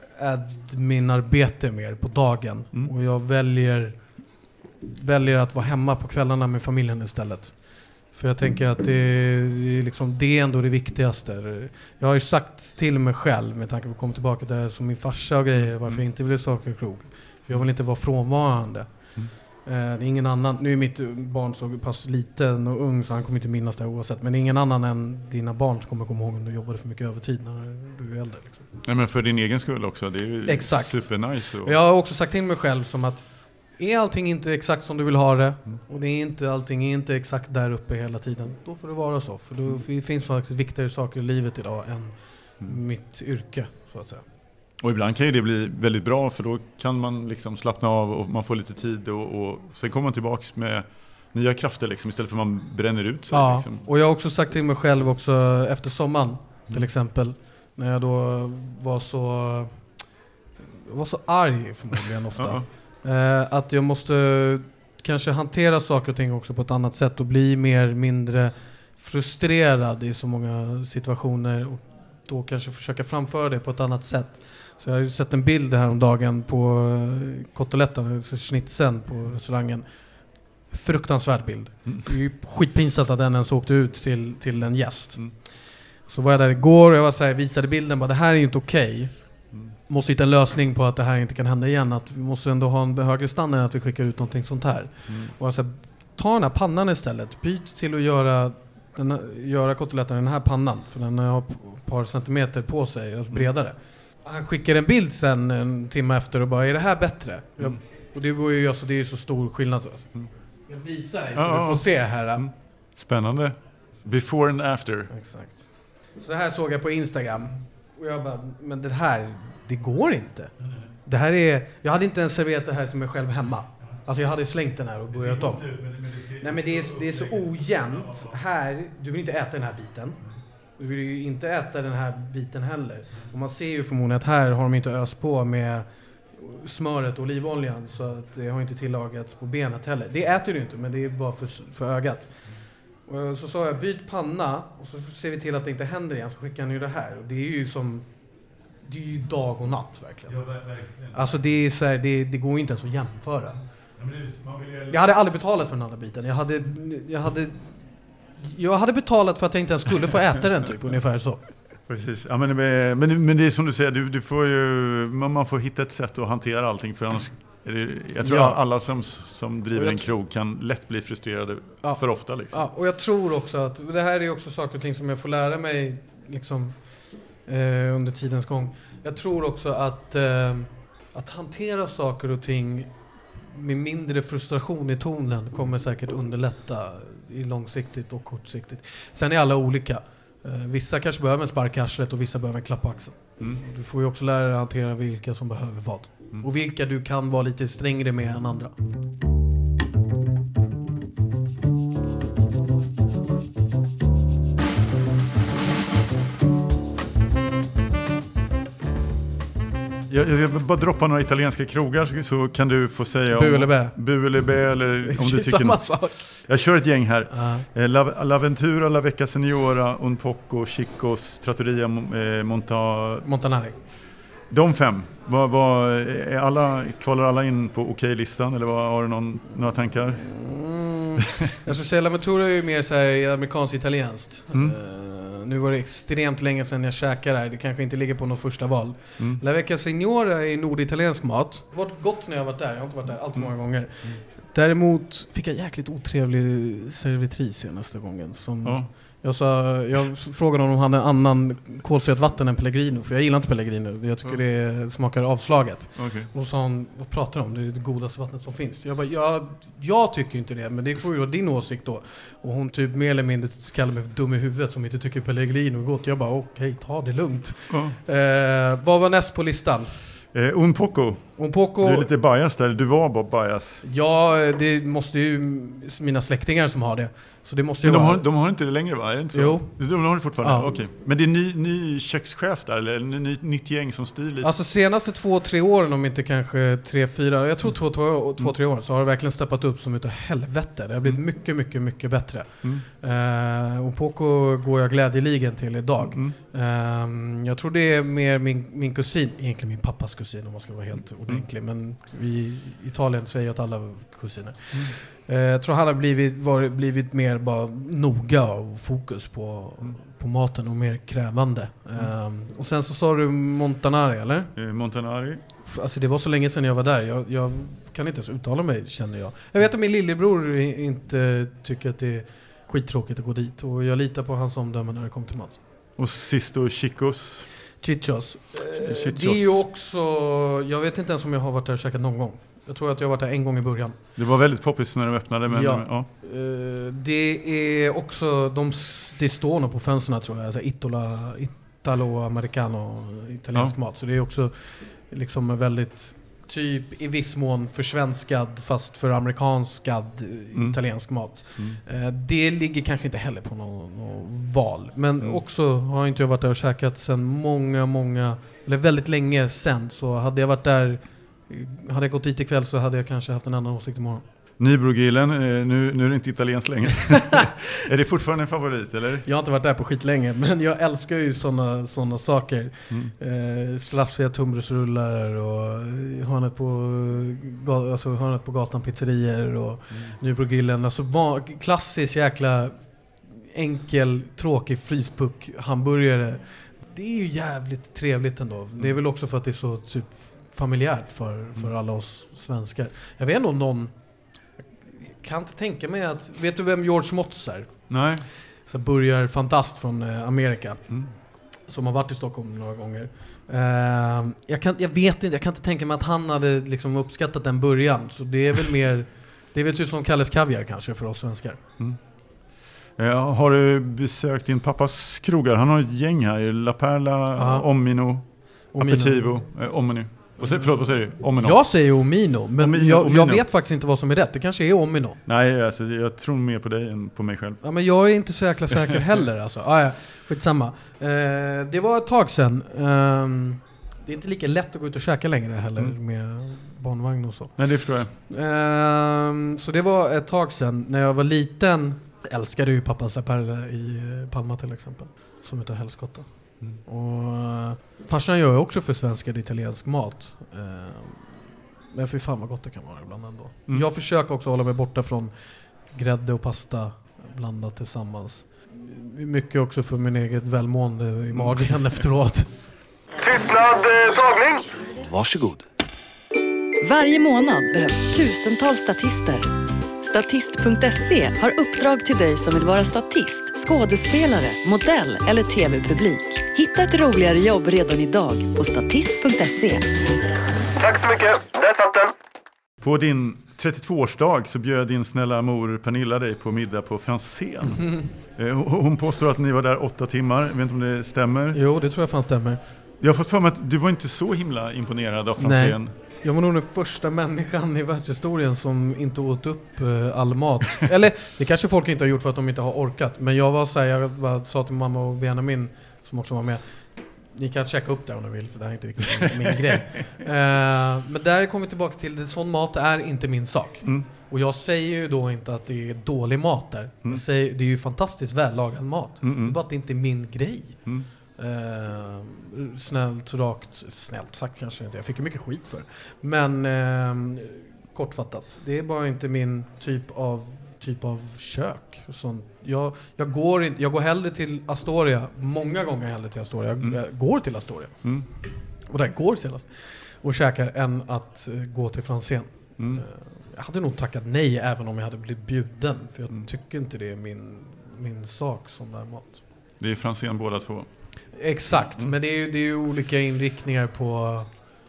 [SPEAKER 2] adminarbete mer på dagen.
[SPEAKER 1] Mm.
[SPEAKER 2] Och jag väljer väljer att vara hemma på kvällarna med familjen istället. För jag tänker att det är, liksom, det är ändå det viktigaste. Jag har ju sagt till mig själv, med tanke på att komma tillbaka till det här som min farsa och grejer, varför jag inte vill saker krog. För jag vill inte vara frånvarande.
[SPEAKER 1] Mm.
[SPEAKER 2] Eh, det är ingen annan, nu är mitt barn så pass liten och ung så han kommer inte minnas det oavsett. Men det är ingen annan än dina barn som kommer komma ihåg om du jobbade för mycket övertid när du är äldre. Liksom.
[SPEAKER 1] Nej, men för din egen skull också, det är ju
[SPEAKER 2] Exakt.
[SPEAKER 1] supernice. Och...
[SPEAKER 2] Jag har också sagt till mig själv som att är allting inte exakt som du vill ha det,
[SPEAKER 1] Mm.
[SPEAKER 2] och det är inte, allting är inte exakt där uppe hela tiden, då får det vara så. För då f- finns faktiskt viktigare saker i livet idag än
[SPEAKER 1] Mm.
[SPEAKER 2] mitt yrke, så att säga.
[SPEAKER 1] Och ibland kan ju det bli väldigt bra, för då kan man liksom slappna av och man får lite tid och, och sen kommer man tillbaks med nya krafter liksom, istället för att man bränner ut sig.
[SPEAKER 2] Ja,
[SPEAKER 1] Liksom.
[SPEAKER 2] och jag har också sagt till mig själv också efter sommaren, till
[SPEAKER 1] Mm.
[SPEAKER 2] exempel, när jag då var så jag var så arg förmodligen ofta.
[SPEAKER 1] Ja,
[SPEAKER 2] Eh, att jag måste kanske hantera saker och ting också på ett annat sätt och bli mer mindre frustrerad i så många situationer och då kanske försöka framföra det på ett annat sätt. Så jag har ju sett en bild här om dagen på koteletten, schnitzeln på restaurangen. Fruktansvärd bild. Mm. Det är ju skitpinsamt att den ens åkte ut till, till en gäst. Mm. Så var jag där igår och jag var så här, visade bilden, bara det här är ju inte okej. Okay. Mm. Måste hitta en lösning på att det här inte kan hända igen. Att vi måste ändå ha en högre standard än att vi skickar ut någonting sånt här. Mm. Och jag sa, ta den här pannan istället. Byt till att göra, den, göra koteletten i den här pannan. För den har ett par centimeter på sig, alltså bredare. Mm. Han skickar en bild sen en timme efter och bara, är det här bättre? Mm. Jag, och det var ju alltså, det är så stor skillnad. Mm. Jag visar dig så ja, du får se här. Mm.
[SPEAKER 1] Spännande. Before and after.
[SPEAKER 2] Exakt. Så det här såg jag på Instagram. Och jag bara, men det här, det går inte. Det här är, jag hade inte ens serverat det här till mig själv hemma. Alltså jag hade slängt den här och börjat om. Nej men det är, det är så ojämnt. Här, du vill inte äta den här biten. Du vill ju inte äta den här biten heller. Och man ser ju förmodligen att här har de inte öst på med smöret och olivoljan så att det har inte tillagats på benet heller. Det äter du inte, men det är bara för, för ögat. Och så sa jag, byt panna och så ser vi till att det inte händer igen, så skickar han ju det här. Och det är ju som, det är ju dag och natt verkligen. Ja, verkligen. Alltså det är så här, det, det går ju inte ens att jämföra. Ja, men det är, man vill... Jag hade aldrig betalat för den andra biten. Jag hade, jag hade, jag hade betalat för att jag inte ens skulle få äta den typ, ungefär så.
[SPEAKER 1] Precis. Ja, men, men, men det är som du säger, du, du får ju, man får hitta ett sätt att hantera allting för annars är det, jag tror ja. alla som, som driver en krog kan lätt bli frustrerade ja. för ofta. Liksom.
[SPEAKER 2] Ja, och jag tror också att det här är också saker och ting som jag får lära mig liksom, eh, under tidens gång. Jag tror också att, eh, att hantera saker och ting med mindre frustration i tonen kommer säkert underlätta i långsiktigt och kortsiktigt. Sen är alla olika. Vissa kanske behöver en spark i arslet och vissa behöver en klapp på axeln. Mm. Du får ju också lära dig att hantera vilka som behöver vad. Mm. Och vilka du kan vara lite strängre med än andra.
[SPEAKER 1] Jag, jag vill bara droppa några italienska krogar så kan du få säga om
[SPEAKER 2] bu eller bä.
[SPEAKER 1] Bu eller bä eller om du tycker
[SPEAKER 2] samma sak.
[SPEAKER 1] Jag kör ett gäng här. Uh-huh. La, La Ventura, La Vecca Signora, Un Poco, Chicos, Trattoria eh, Monta...
[SPEAKER 2] Montanari.
[SPEAKER 1] De fem. Vad, vad, är alla, kvalar alla in på okej-listan eller vad, har du någon, några tankar?
[SPEAKER 2] Mm. Jag skulle säga La Ventura är ju mer så här amerikansk-italienskt. Mm. Uh, nu var det extremt länge sedan jag käkade där. Det kanske inte ligger på något första val. Mm. La Vecca Signora är norditaliensk mat. Det har varit gott när jag varit där. Jag har inte varit där allt för många gånger. Mm. Däremot fick jag jäkligt otrevlig servitris senaste gången. Som ja. jag, sa, jag frågade honom om han hade en annan kolsyrat vatten än Pellegrino. För jag gillar inte Pellegrino. Jag tycker ja. det smakar avslaget. Okay. Och så sa han, vad pratar du om? Det är det godaste vattnet som finns. Jag bara, jag, jag tycker inte det. Men det får ju vara din åsikt då. Och hon typ mer eller mindre kallar mig för dum i huvudet som inte tycker Pellegrino är gott. Jag bara, okej, okay, ta det lugnt. Ja. Eh, vad var näst på listan?
[SPEAKER 1] Eh, Un Poco.
[SPEAKER 2] Un Poco.
[SPEAKER 1] Du är lite bias där. Du var bara bias.
[SPEAKER 2] Ja, det måste ju mina släktingar som har det. Så det måste ju
[SPEAKER 1] Men de
[SPEAKER 2] vara...
[SPEAKER 1] har, de har inte det längre, va? Är det inte så?
[SPEAKER 2] Jo.
[SPEAKER 1] De har det fortfarande? Ja. Okej. Men det är ny, ny kökschef där? Eller ny, nytt gäng som styr lite?
[SPEAKER 2] Alltså senaste två, tre åren, om inte kanske tre, fyra... Jag tror två, två, två tre år så har det verkligen steppat upp som utav helvete. Det har blivit mm. mycket, mycket, mycket bättre. Mm. Uh, Un Poco går jag glädjeligen till idag. Mm. Uh, jag tror det är mer min, min kusin, egentligen min pappas kusin om man ska vara helt ordentlig. Mm. Men vi i Italien säger att alla kusiner. Mm. Jag tror han har blivit, varit, blivit mer bara noga och fokus på, mm. på maten och mer krävande. Mm. Um, och sen så sa du Montanari, eller?
[SPEAKER 1] Eh, Montanari.
[SPEAKER 2] Alltså det var så länge sedan jag var där. Jag, jag kan inte ens uttala mig, känner jag. Jag vet att min lillebror inte tycker att det är skittråkigt att gå dit. Och jag litar på hans omdöme när det kommer till mat.
[SPEAKER 1] Och sist då Chicos.
[SPEAKER 2] Chichos. Eh, det är ju också... Jag vet inte ens om jag har varit där och käkat någon gång. Jag tror att jag har varit där en gång i början.
[SPEAKER 1] Det var väldigt poppis när de öppnade. Men,
[SPEAKER 2] ja.
[SPEAKER 1] ja.
[SPEAKER 2] Uh, det är också... De, det står nog på fönsterna tror jag. Alltså Itola, Italo, Americano, italiensk ja. mat. Så det är också liksom väldigt... Typ i viss mån försvenskad fast för amerikanskad mm. italiensk mat. Mm. Uh, det ligger kanske inte heller på någon, någon val. Men mm. också har inte jag varit där och käkat sedan många, många... Eller väldigt länge sedan. Så hade jag varit där... Hade jag gått dit ikväll så hade jag kanske haft en annan åsikt imorgon.
[SPEAKER 1] Nybrogrillen, nu, nu är det inte italienskt längre. Är det fortfarande en favorit, eller?
[SPEAKER 2] Jag har inte varit där på skit länge, men jag älskar ju sådana såna saker. Mm. Eh, slafsiga tunnbrödsrullar och hörnet på, alltså hörnet på gatan pizzerier och mm. Nybrogrillen. Alltså va, klassisk jäkla enkel, tråkig fryspuck hamburgare. Det är ju jävligt trevligt ändå. Mm. Det är väl också för att det är så typ familjärt för, för mm. alla oss svenskar. Jag vet nog någon... kan inte tänka mig att... Vet du vem George Motz är?
[SPEAKER 1] Nej.
[SPEAKER 2] Så börjar fantast från eh, Amerika.
[SPEAKER 1] Mm.
[SPEAKER 2] Som har varit i Stockholm några gånger. Eh, jag, kan, jag vet inte, jag kan inte tänka mig att han hade liksom uppskattat den början. Så det är väl mer... det är väl typ som Kalles Kaviar kanske för oss svenskar.
[SPEAKER 1] Mm. Eh, har du besökt din pappas krogar? Han har ett gäng här. La Perla, Aha. Omino, Omino. Aperitivo, eh, Omino. Och så, förlåt, vad säger du? Omino.
[SPEAKER 2] Jag säger Omino, men
[SPEAKER 1] Omino,
[SPEAKER 2] jag,
[SPEAKER 1] Omino.
[SPEAKER 2] jag vet faktiskt inte vad som är rätt. Det kanske är Omino.
[SPEAKER 1] Nej, alltså, jag tror mer på dig än på mig själv.
[SPEAKER 2] Ja, men jag är inte så jäkla säker heller. Alltså. Ah, ja, skitsamma. Eh, det var ett tag sedan. Eh, det är inte lika lätt att gå ut och käka längre heller mm. med barnvagn och så.
[SPEAKER 1] Nej, det förstår jag.
[SPEAKER 2] Eh, så det var ett tag sedan. När jag var liten älskade ju pappas La Perla i Palma till exempel. Som heter Helskotta. Mm. Och farsan gör ju också för svenskad italiensk mat. Eh, men för fan vad gott det kan vara ibland ändå. Mm. Jag försöker också hålla mig borta från grädde och pasta blandat tillsammans. Mycket också för min eget välmående i magen mm. efteråt.
[SPEAKER 3] Tystnad, eh, tagning!
[SPEAKER 5] Varsågod. Varje månad behövs tusentals statister. Statist punkt se har uppdrag till dig som vill vara statist, skådespelare, modell eller tv-publik. Hitta ett roligare jobb redan idag på statist punkt se.
[SPEAKER 3] Tack så mycket, där satt den.
[SPEAKER 1] På din trettiotvå-årsdag så bjöd din snälla mor Pernilla dig på middag på Franzén. Mm. Hon påstår att ni var där åtta timmar, jag vet inte om det stämmer.
[SPEAKER 2] Jo, det tror jag fan stämmer.
[SPEAKER 1] Jag har fått för mig att du var inte så himla imponerad av Franzén.
[SPEAKER 2] Nej. Jag var nog den första människan i världshistorien som inte åt upp all mat. Eller det kanske folk inte har gjort för att de inte har orkat. Men jag var så här, jag bara sa till mamma och Benjamin som också var med. Ni kan checka upp där om ni vill, för det här är inte riktigt min, min grej. Uh, men där kommer vi tillbaka till det. Sån mat är inte min sak. Mm. Och jag säger ju då inte att det är dålig mat där. Mm. Jag säger, det är ju fantastiskt vällagad mat. Mm-mm. Det är bara att det inte är min grej. Mm. Uh, snällt, rakt, snällt sagt kanske inte. Jag fick ju mycket skit för. Men uh, kortfattat, det är bara inte min typ av typ av kök. Sånt. Jag, jag, går inte, jag går hellre till Astoria, många gånger hellre till Astoria. Jag, mm. jag går till Astoria. Mm. Och där går senast. Och käkar än att uh, gå till Franzén. Mm. Uh, jag hade nog tackat nej även om jag hade blivit bjuden. För jag mm. tycker inte det är min, min sak som där mat.
[SPEAKER 1] Det är Franzén båda två.
[SPEAKER 2] Exakt, mm. men det är ju det är ju olika inriktningar på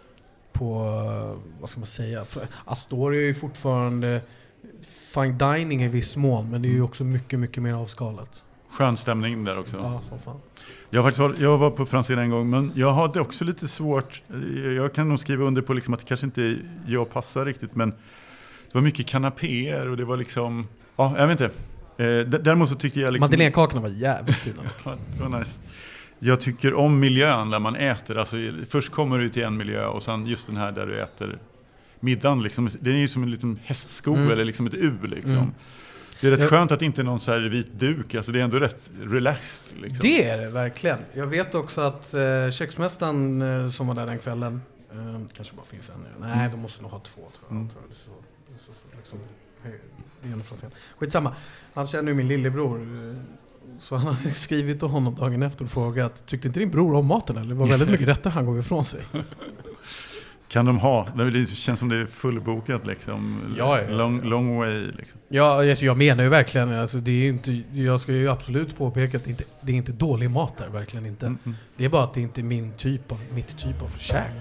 [SPEAKER 2] på vad ska man säga? Astoria är ju fortfarande fine dining i viss mån, men det är ju också mycket mycket mer avskalat.
[SPEAKER 1] Skön stämning där också.
[SPEAKER 2] Ja, så fan.
[SPEAKER 1] Jag faktiskt var, jag var på Franzén en gång, men jag hade också lite svårt. Jag kan nog skriva under på liksom att det kanske inte jag passar riktigt, men det var mycket kanapéer och det var liksom, ja, jag vet inte. Eh, däremot så tyckte jag liksom
[SPEAKER 2] Madeleinekakorna var jävligt fina.
[SPEAKER 1] Ja, det var nice. Jag tycker om miljön där man äter. Alltså, först kommer du till en miljö och sen just den här där du äter middagen. Liksom, det är ju som en liten hästsko mm. eller liksom ett U. Liksom. Mm. Det är rätt jag, skönt att det inte är någon så här vit duk. Alltså, det är ändå rätt relaxed. Liksom.
[SPEAKER 2] Det är det verkligen. Jag vet också att eh, köksmästaren eh, som var där den kvällen, eh, kanske bara finns en nu. Nej, mm. de måste nog ha två tror jag. Mm. Så, så, så, liksom, hej, skitsamma. Han känner ju min lillebror. Så han har skrivit till honom dagen efter och frågat, tyckte inte din bror om maten eller? Det var väldigt mycket rätter han går ifrån sig.
[SPEAKER 1] Kan de ha? Det känns som det är fullbokat liksom.
[SPEAKER 2] Ja, ja,
[SPEAKER 1] long, long way liksom.
[SPEAKER 2] Ja, jag, jag menar ju verkligen, alltså, det är inte, jag ska ju absolut påpeka att det inte det är inte dålig mat där, verkligen inte. Mm, mm. Det är bara att det inte är min typ av, mitt typ av käk.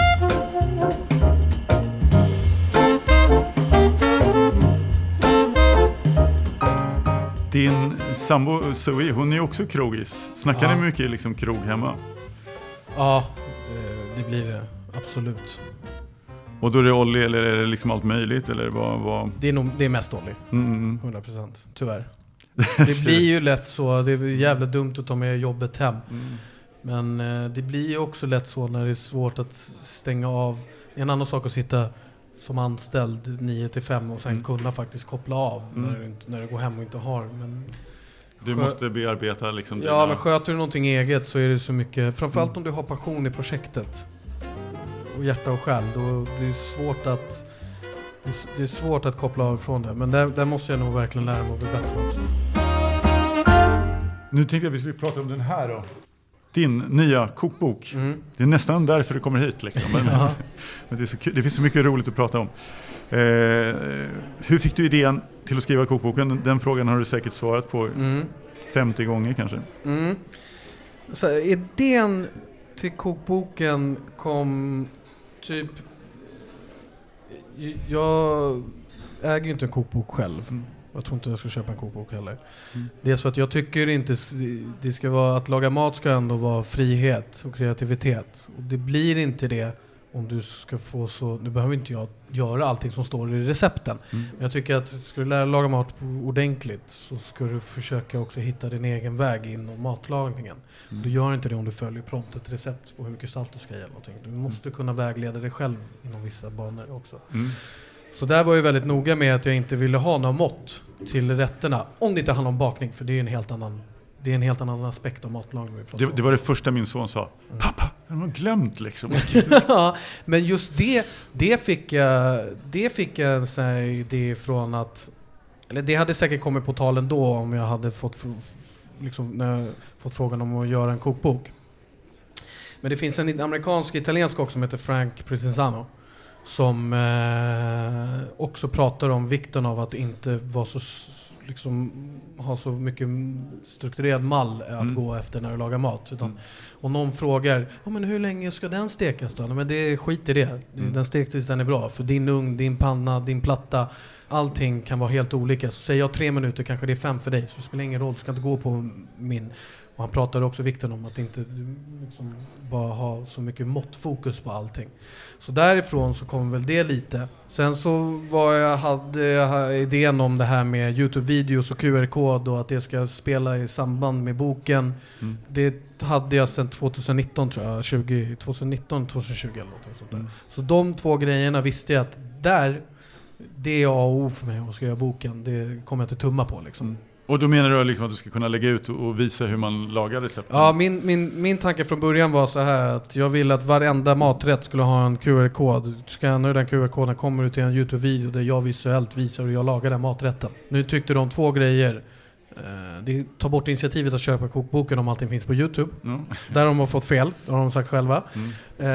[SPEAKER 1] Din sambo Zoe, hon är också krogis. Snackar
[SPEAKER 2] ja.
[SPEAKER 1] ni mycket liksom krog hemma?
[SPEAKER 2] Ja, det blir det. Absolut.
[SPEAKER 1] Och då är det Olli eller är det liksom allt möjligt? Eller vad, vad?
[SPEAKER 2] Det är nog, det är mest Olli.
[SPEAKER 1] Mm.
[SPEAKER 2] hundra procent, tyvärr. Det blir ju lätt så. Det är jävla dumt att ta med jobbet hem. Mm. Men det blir ju också lätt så när det är svårt att stänga av. Det är en annan sak att sitta som anställd nio till fem och sen
[SPEAKER 1] mm.
[SPEAKER 2] kunna faktiskt koppla av
[SPEAKER 1] mm.
[SPEAKER 2] när, du inte, när du går hem och inte har. Men
[SPEAKER 1] du skö- måste bearbeta liksom.
[SPEAKER 2] Ja, dina... men sköter du någonting eget så är det så mycket, framförallt mm. om du har passion i projektet och hjärta och själ, då det är svårt att det är, det är svårt att koppla av från det. Men där, där måste jag nog verkligen lära mig att bli bättre också.
[SPEAKER 1] Nu tänkte jag att vi skulle prata om den här då. Din nya kokbok.
[SPEAKER 2] Mm.
[SPEAKER 1] Det är nästan därför du kommer hit. Liksom. Men, men det, är så kul. Det finns så mycket roligt att prata om. Eh, hur fick du idén till att skriva kokboken? Den frågan har du säkert svarat på mm. femtio gånger kanske.
[SPEAKER 2] Mm. Så idén till kokboken kom typ... Jag äger ju inte en kokbok själv. Mm. Jag tror inte jag ska köpa en kokbok heller. Mm. Dels för att jag tycker inte det ska vara att laga mat ska ändå vara frihet och kreativitet. Och det blir inte det om du ska få så... Nu behöver inte jag göra allting som står i recepten. Mm. Men jag tycker att ska du lära laga mat ordentligt så ska du försöka också hitta din egen väg inom matlagningen. Mm. Du gör inte det om du följer prompt ett recept på hur mycket salt du ska ge eller någonting. Du måste kunna vägleda dig själv inom vissa banor också. Mm. Så där var jag väldigt noga med att jag inte ville ha några mått till rätterna. Om det inte handlar om bakning, för det är en helt annan, det är en helt annan aspekt av matlagning.
[SPEAKER 1] Det, det var det första min son sa. Mm. Pappa, jag har glömt liksom.
[SPEAKER 2] Ja, men just det, det fick jag, det fick jag en sån här idé från att, eller det hade säkert kommit på tal ändå om jag hade fått, liksom, när jag fått frågan om att göra en kokbok. Men det finns en amerikansk italiensk också som heter Frank Prisenzano. Som eh, också pratar om vikten av att inte vara så, liksom, ha så mycket strukturerad mall att mm. gå efter när du lagar mat. Utan, mm. om någon frågar, oh, men hur länge ska den stekas då? Men det är skit i det. Mm. Den stek tills den är bra. För din ugn, din panna, din platta, allting kan vara helt olika. Så säger jag tre minuter, kanske det är fem för dig. Så det spelar ingen roll, du ska inte gå på min. Och han pratar också vikten om att inte liksom, bara ha så mycket måttfokus på allting. Så därifrån så kom väl det lite. Sen så var jag, hade jag idén om det här med YouTube-videos och Q R-kod och att det ska spela i samband med boken. Mm. Det hade jag sedan tjugonitton tror jag, tjugo, tjugonitton tjugotjugo eller något sånt där. Mm. Så de två grejerna visste jag att där, det är A och O för mig att ska göra boken. Det kommer jag inte tumma på liksom. Mm.
[SPEAKER 1] Och då menar du liksom att du ska kunna lägga ut och visa hur man lagar recepten?
[SPEAKER 2] Ja, min, min, min tanke från början var så här att jag ville att varenda maträtt skulle ha en Q R-kod. Scannar du den Q R-koden kommer du till en YouTube-video där jag visuellt visar hur jag lagar den maträtten. Nu tyckte de två grejer. Eh, det tar bort initiativet att köpa kokboken om allting finns på YouTube. Mm. Där de har fått fel, det har de sagt själva. Mm.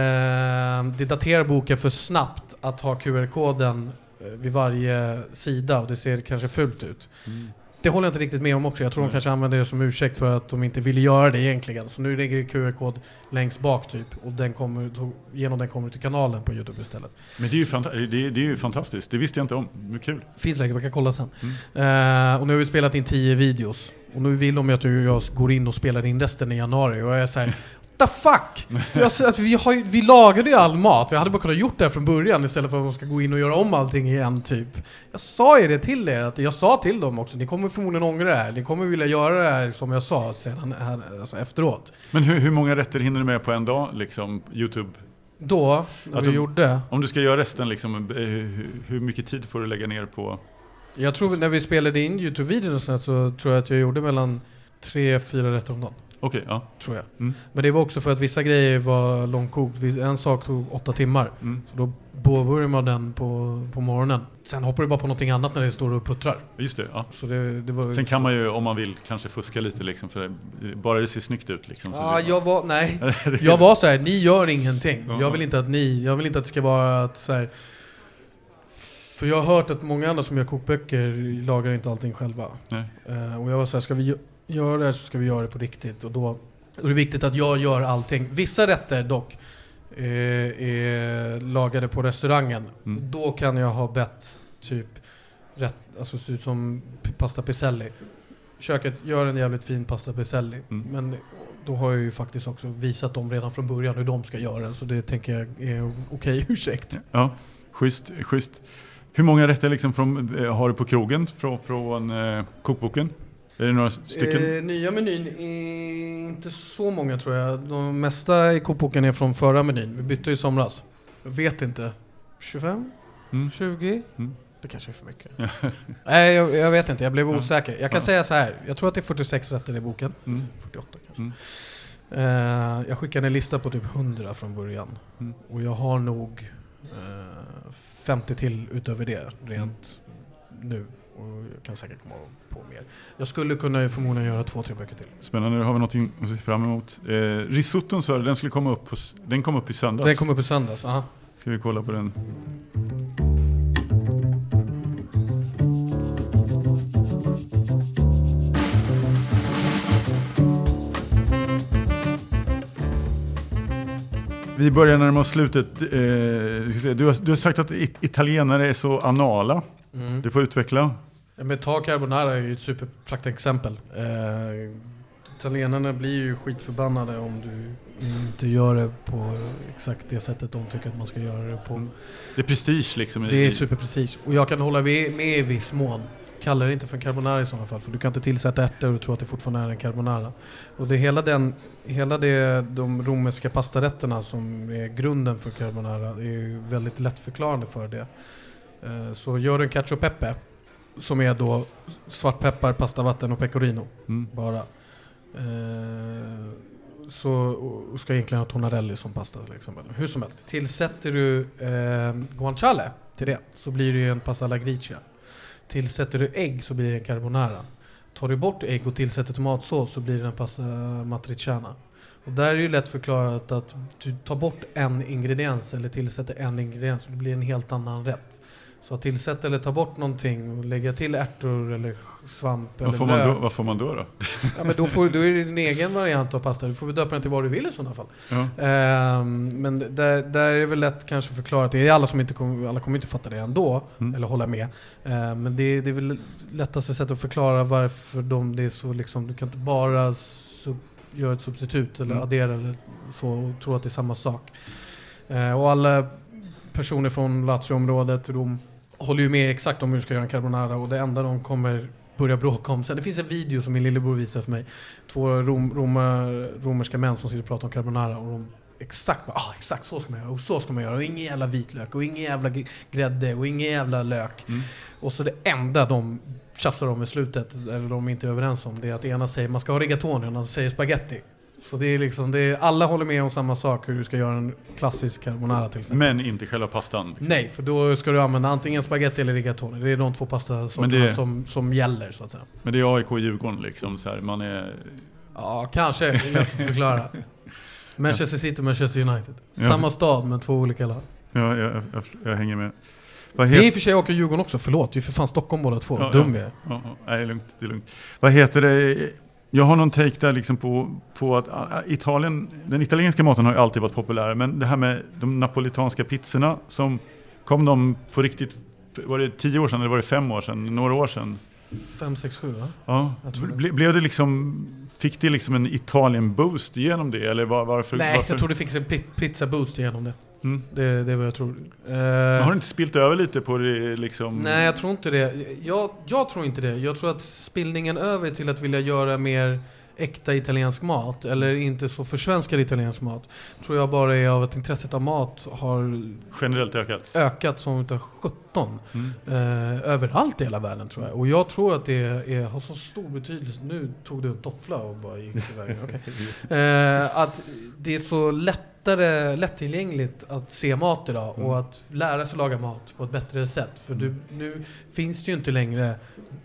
[SPEAKER 2] Eh, det daterar boken för snabbt att ha Q R-koden vid varje sida och det ser kanske fult ut. Mm. Det håller jag inte riktigt med om också. Jag tror mm. de kanske använder det som ursäkt för att de inte ville göra det egentligen. Så nu ligger det Q R-kod längst bak typ. Och den kommer, genom den kommer till kanalen på YouTube istället.
[SPEAKER 1] Men det är ju, fanta- det är, det är ju fantastiskt. Det visste jag inte om. Det är kul.
[SPEAKER 2] Finns läget, man kan kolla sen. Mm. Uh, och nu har vi spelat in tio videos. Och nu vill de att jag går in och spelar in resten i januari. Och jag är så här... The fuck! Jag, alltså, vi, har ju, vi lagade ju all mat. Vi hade bara kunnat gjort det här från början istället för att de ska gå in och göra om allting igen typ. Jag sa ju det till er. Att jag sa till dem också. Ni kommer förmodligen ångra det här. Ni kommer vilja göra det här som jag sa sedan här, alltså efteråt.
[SPEAKER 1] Men hur, hur många rätter hinner du med på en dag? Liksom, YouTube?
[SPEAKER 2] Då, när alltså, vi gjorde.
[SPEAKER 1] Om du ska göra resten, liksom, hur, hur mycket tid får du lägga ner på?
[SPEAKER 2] Jag tror när vi spelade in YouTube-videon så, så tror jag att jag gjorde mellan tre, fyra rätter om dagen.
[SPEAKER 1] Okej, okay, ja.
[SPEAKER 2] Tror jag. Mm. Men det var också för att vissa grejer var långkokt. En sak tog åtta timmar. Mm. Så då påbörjar man den på, på morgonen. Sen hoppar du bara på någonting annat när det står och puttrar.
[SPEAKER 1] Just det, ja.
[SPEAKER 2] Så det, det var
[SPEAKER 1] Sen kan man ju, om man vill, kanske fuska lite liksom, för det, bara det ser snyggt ut liksom.
[SPEAKER 2] Ja, jag var, nej. jag var så här, ni gör ingenting. Jag vill inte att ni, jag vill inte att det ska vara att så här, för jag har hört att många andra som gör kokböcker lagar inte allting själva. Nej. Uh, och jag var så här, ska vi göra det här så ska vi göra det på riktigt. Och då är det viktigt att jag gör allting. Vissa rätter dock eh, är lagade på restaurangen. Mm. Då kan jag ha bett typ rätt, alltså ser ut som pasta piselli. Köket gör en jävligt fin pasta piselli. Mm. Men då har jag ju faktiskt också visat dem redan från början hur de ska göra. Så det tänker jag är okej ursäkt.
[SPEAKER 1] Ja, schysst, schysst. Hur många rätter liksom från, har du på krogen från, från eh, kokboken? Är det några stycken?
[SPEAKER 2] Eh, nya menyn är inte så många tror jag. De mesta i kokboken är från förra menyn. Vi bytte i somras. Jag vet inte. tjugofem?
[SPEAKER 1] Mm.
[SPEAKER 2] tjugo?
[SPEAKER 1] Mm.
[SPEAKER 2] Det kanske är för mycket. Nej, jag, jag vet inte. Jag blev osäker. Jag kan ja. säga så här. Jag tror att det är fyrtiosex rätter i boken. Mm. fyrtioåtta kanske. Mm. Uh, jag skickade en lista på typ hundra från början. Mm. Och jag har nog uh, femtio till utöver det rent mm. nu. Och jag kan säkert komma på mer. Jag skulle kunna förmodligen göra två, tre böcker till.
[SPEAKER 1] Spännande, då har vi någonting att se fram emot. Eh, risotton, så den skulle komma upp, hos, den kom upp i söndags.
[SPEAKER 2] Den kom upp i söndags, aha.
[SPEAKER 1] Ska vi kolla på den? Vi börjar närma oss slutet. Eh, du, har, du har sagt att italienare är så anala. Mm. Du får utveckla.
[SPEAKER 2] Ja, men ta carbonara är ju ett superpraktexempel. Eh, italienarna blir ju skitförbannade om du inte gör det på exakt det sättet de tycker att man ska göra det på. Mm.
[SPEAKER 1] Det är prestige liksom.
[SPEAKER 2] Det är superprestige. Och jag kan hålla med, med i viss mån. Kallar det inte för en carbonara i sådana fall, för du kan inte tillsätta ärtor och tro att det fortfarande är en carbonara. Och det är hela, den, hela det, de romerska pastarätterna som är grunden för carbonara, det är ju väldigt lättförklarande för det. Så gör en cacio pepe, som är då svartpeppar, pastavatten och pecorino mm. bara. Så ska egentligen ha tonarelli som pasta till exempel. Hur som helst. Tillsätter du eh, guanciale till det, så blir det ju en pasta alla gricia. Tillsätter du ägg så blir det en carbonara. Tar du bort ägg och tillsätter tomatsås så blir det en pasta matriciana. Och där är det ju lätt förklarat att du tar bort en ingrediens eller tillsätter en ingrediens och det blir en helt annan rätt. Så att tillsätta eller ta bort någonting och lägga till ärtor eller svamp
[SPEAKER 1] vad
[SPEAKER 2] eller
[SPEAKER 1] får
[SPEAKER 2] lök.
[SPEAKER 1] Man då, vad får man då då?
[SPEAKER 2] Ja, men då, får, då är det din egen variant av pasta. Du får väl döpa den till vad du vill i sådana fall. Ja. Ehm, men där, där är det väl lätt kanske förklarat. Det är alla som inte kommer, alla kommer inte fatta det ändå. Mm. Eller hålla med. Ehm, men det, det är väl lättaste sätt att förklara varför de, det är så liksom, du kan inte bara sub, göra ett substitut eller mm. addera eller så och tro att det är samma sak. Ehm, och alla personer från Lazio-området, Rom, håller ju med exakt om hur du ska göra en carbonara, och det enda de kommer börja bråka om sen. Det finns en video som min lillebror visar för mig. Två rom, romar, romerska män som sitter och pratar om carbonara, och de exakt, ah, exakt så ska man göra och så ska man göra, och ingen jävla vitlök och ingen jävla grädde och ingen jävla lök. Mm. Och så det enda de tjafsar om i slutet, eller de inte är överens om, det är att ena säger man ska ha rigatoni och andra säger spaghetti. Så det är liksom, det är, alla håller med om samma sak hur du ska göra en klassisk carbonara till exempel.
[SPEAKER 1] Men inte själva pastan? Liksom.
[SPEAKER 2] Nej, för då ska du använda antingen spaghetti eller rigatoni. Det är de två pastasorterna som, som gäller så att säga.
[SPEAKER 1] Men det är A I K Djurgården liksom, så här, man är...
[SPEAKER 2] Ja, kanske, det är lätt att förklara. Manchester City och Manchester United.
[SPEAKER 1] Ja.
[SPEAKER 2] Samma stad men två olika lag.
[SPEAKER 1] Ja, jag, jag, jag hänger med.
[SPEAKER 2] Vad het... Det är i och för sig A I K Djurgården också, förlåt. Det är för fan Stockholm båda två.
[SPEAKER 1] Ja,
[SPEAKER 2] Dum
[SPEAKER 1] ja.
[SPEAKER 2] är.
[SPEAKER 1] Ja, ja. Nej, det är lugnt, det är lugnt. Vad heter det... Jag har någon take där liksom på, på att Italien, den italienska maten har ju alltid varit populär, men det här med de napolitanska pizzorna som kom de på riktigt, var det tio år sedan eller var det fem år sedan, några år sedan?
[SPEAKER 2] Fem, sex, sju va?
[SPEAKER 1] Ja, Ble, blev det liksom, fick det liksom en Italien-boost genom det? Eller var, varför,
[SPEAKER 2] Nej,
[SPEAKER 1] varför?
[SPEAKER 2] jag tror det fick en pizza-boost genom det. Mm. Det, det är vad jag tror.
[SPEAKER 1] Men har det inte spilt över lite på det liksom?
[SPEAKER 2] Nej, jag tror inte det. Jag, jag tror inte det. Jag tror att spillningen över till att vilja göra mer äkta italiensk mat, eller inte så försvenskad italiensk mat, tror jag bara är av att intresset av mat har
[SPEAKER 1] generellt ökat.
[SPEAKER 2] Ökat som utav sjutton. Mm. Eh, överallt i hela världen tror jag. Och jag tror att det är, har så stor betydelse. Nu tog du en toffla och bara gick iväg. Okay. Eh, att det är så lättare, lättillgängligt att se mat idag mm. och att lära sig laga mat på ett bättre sätt. För du, nu finns det ju inte längre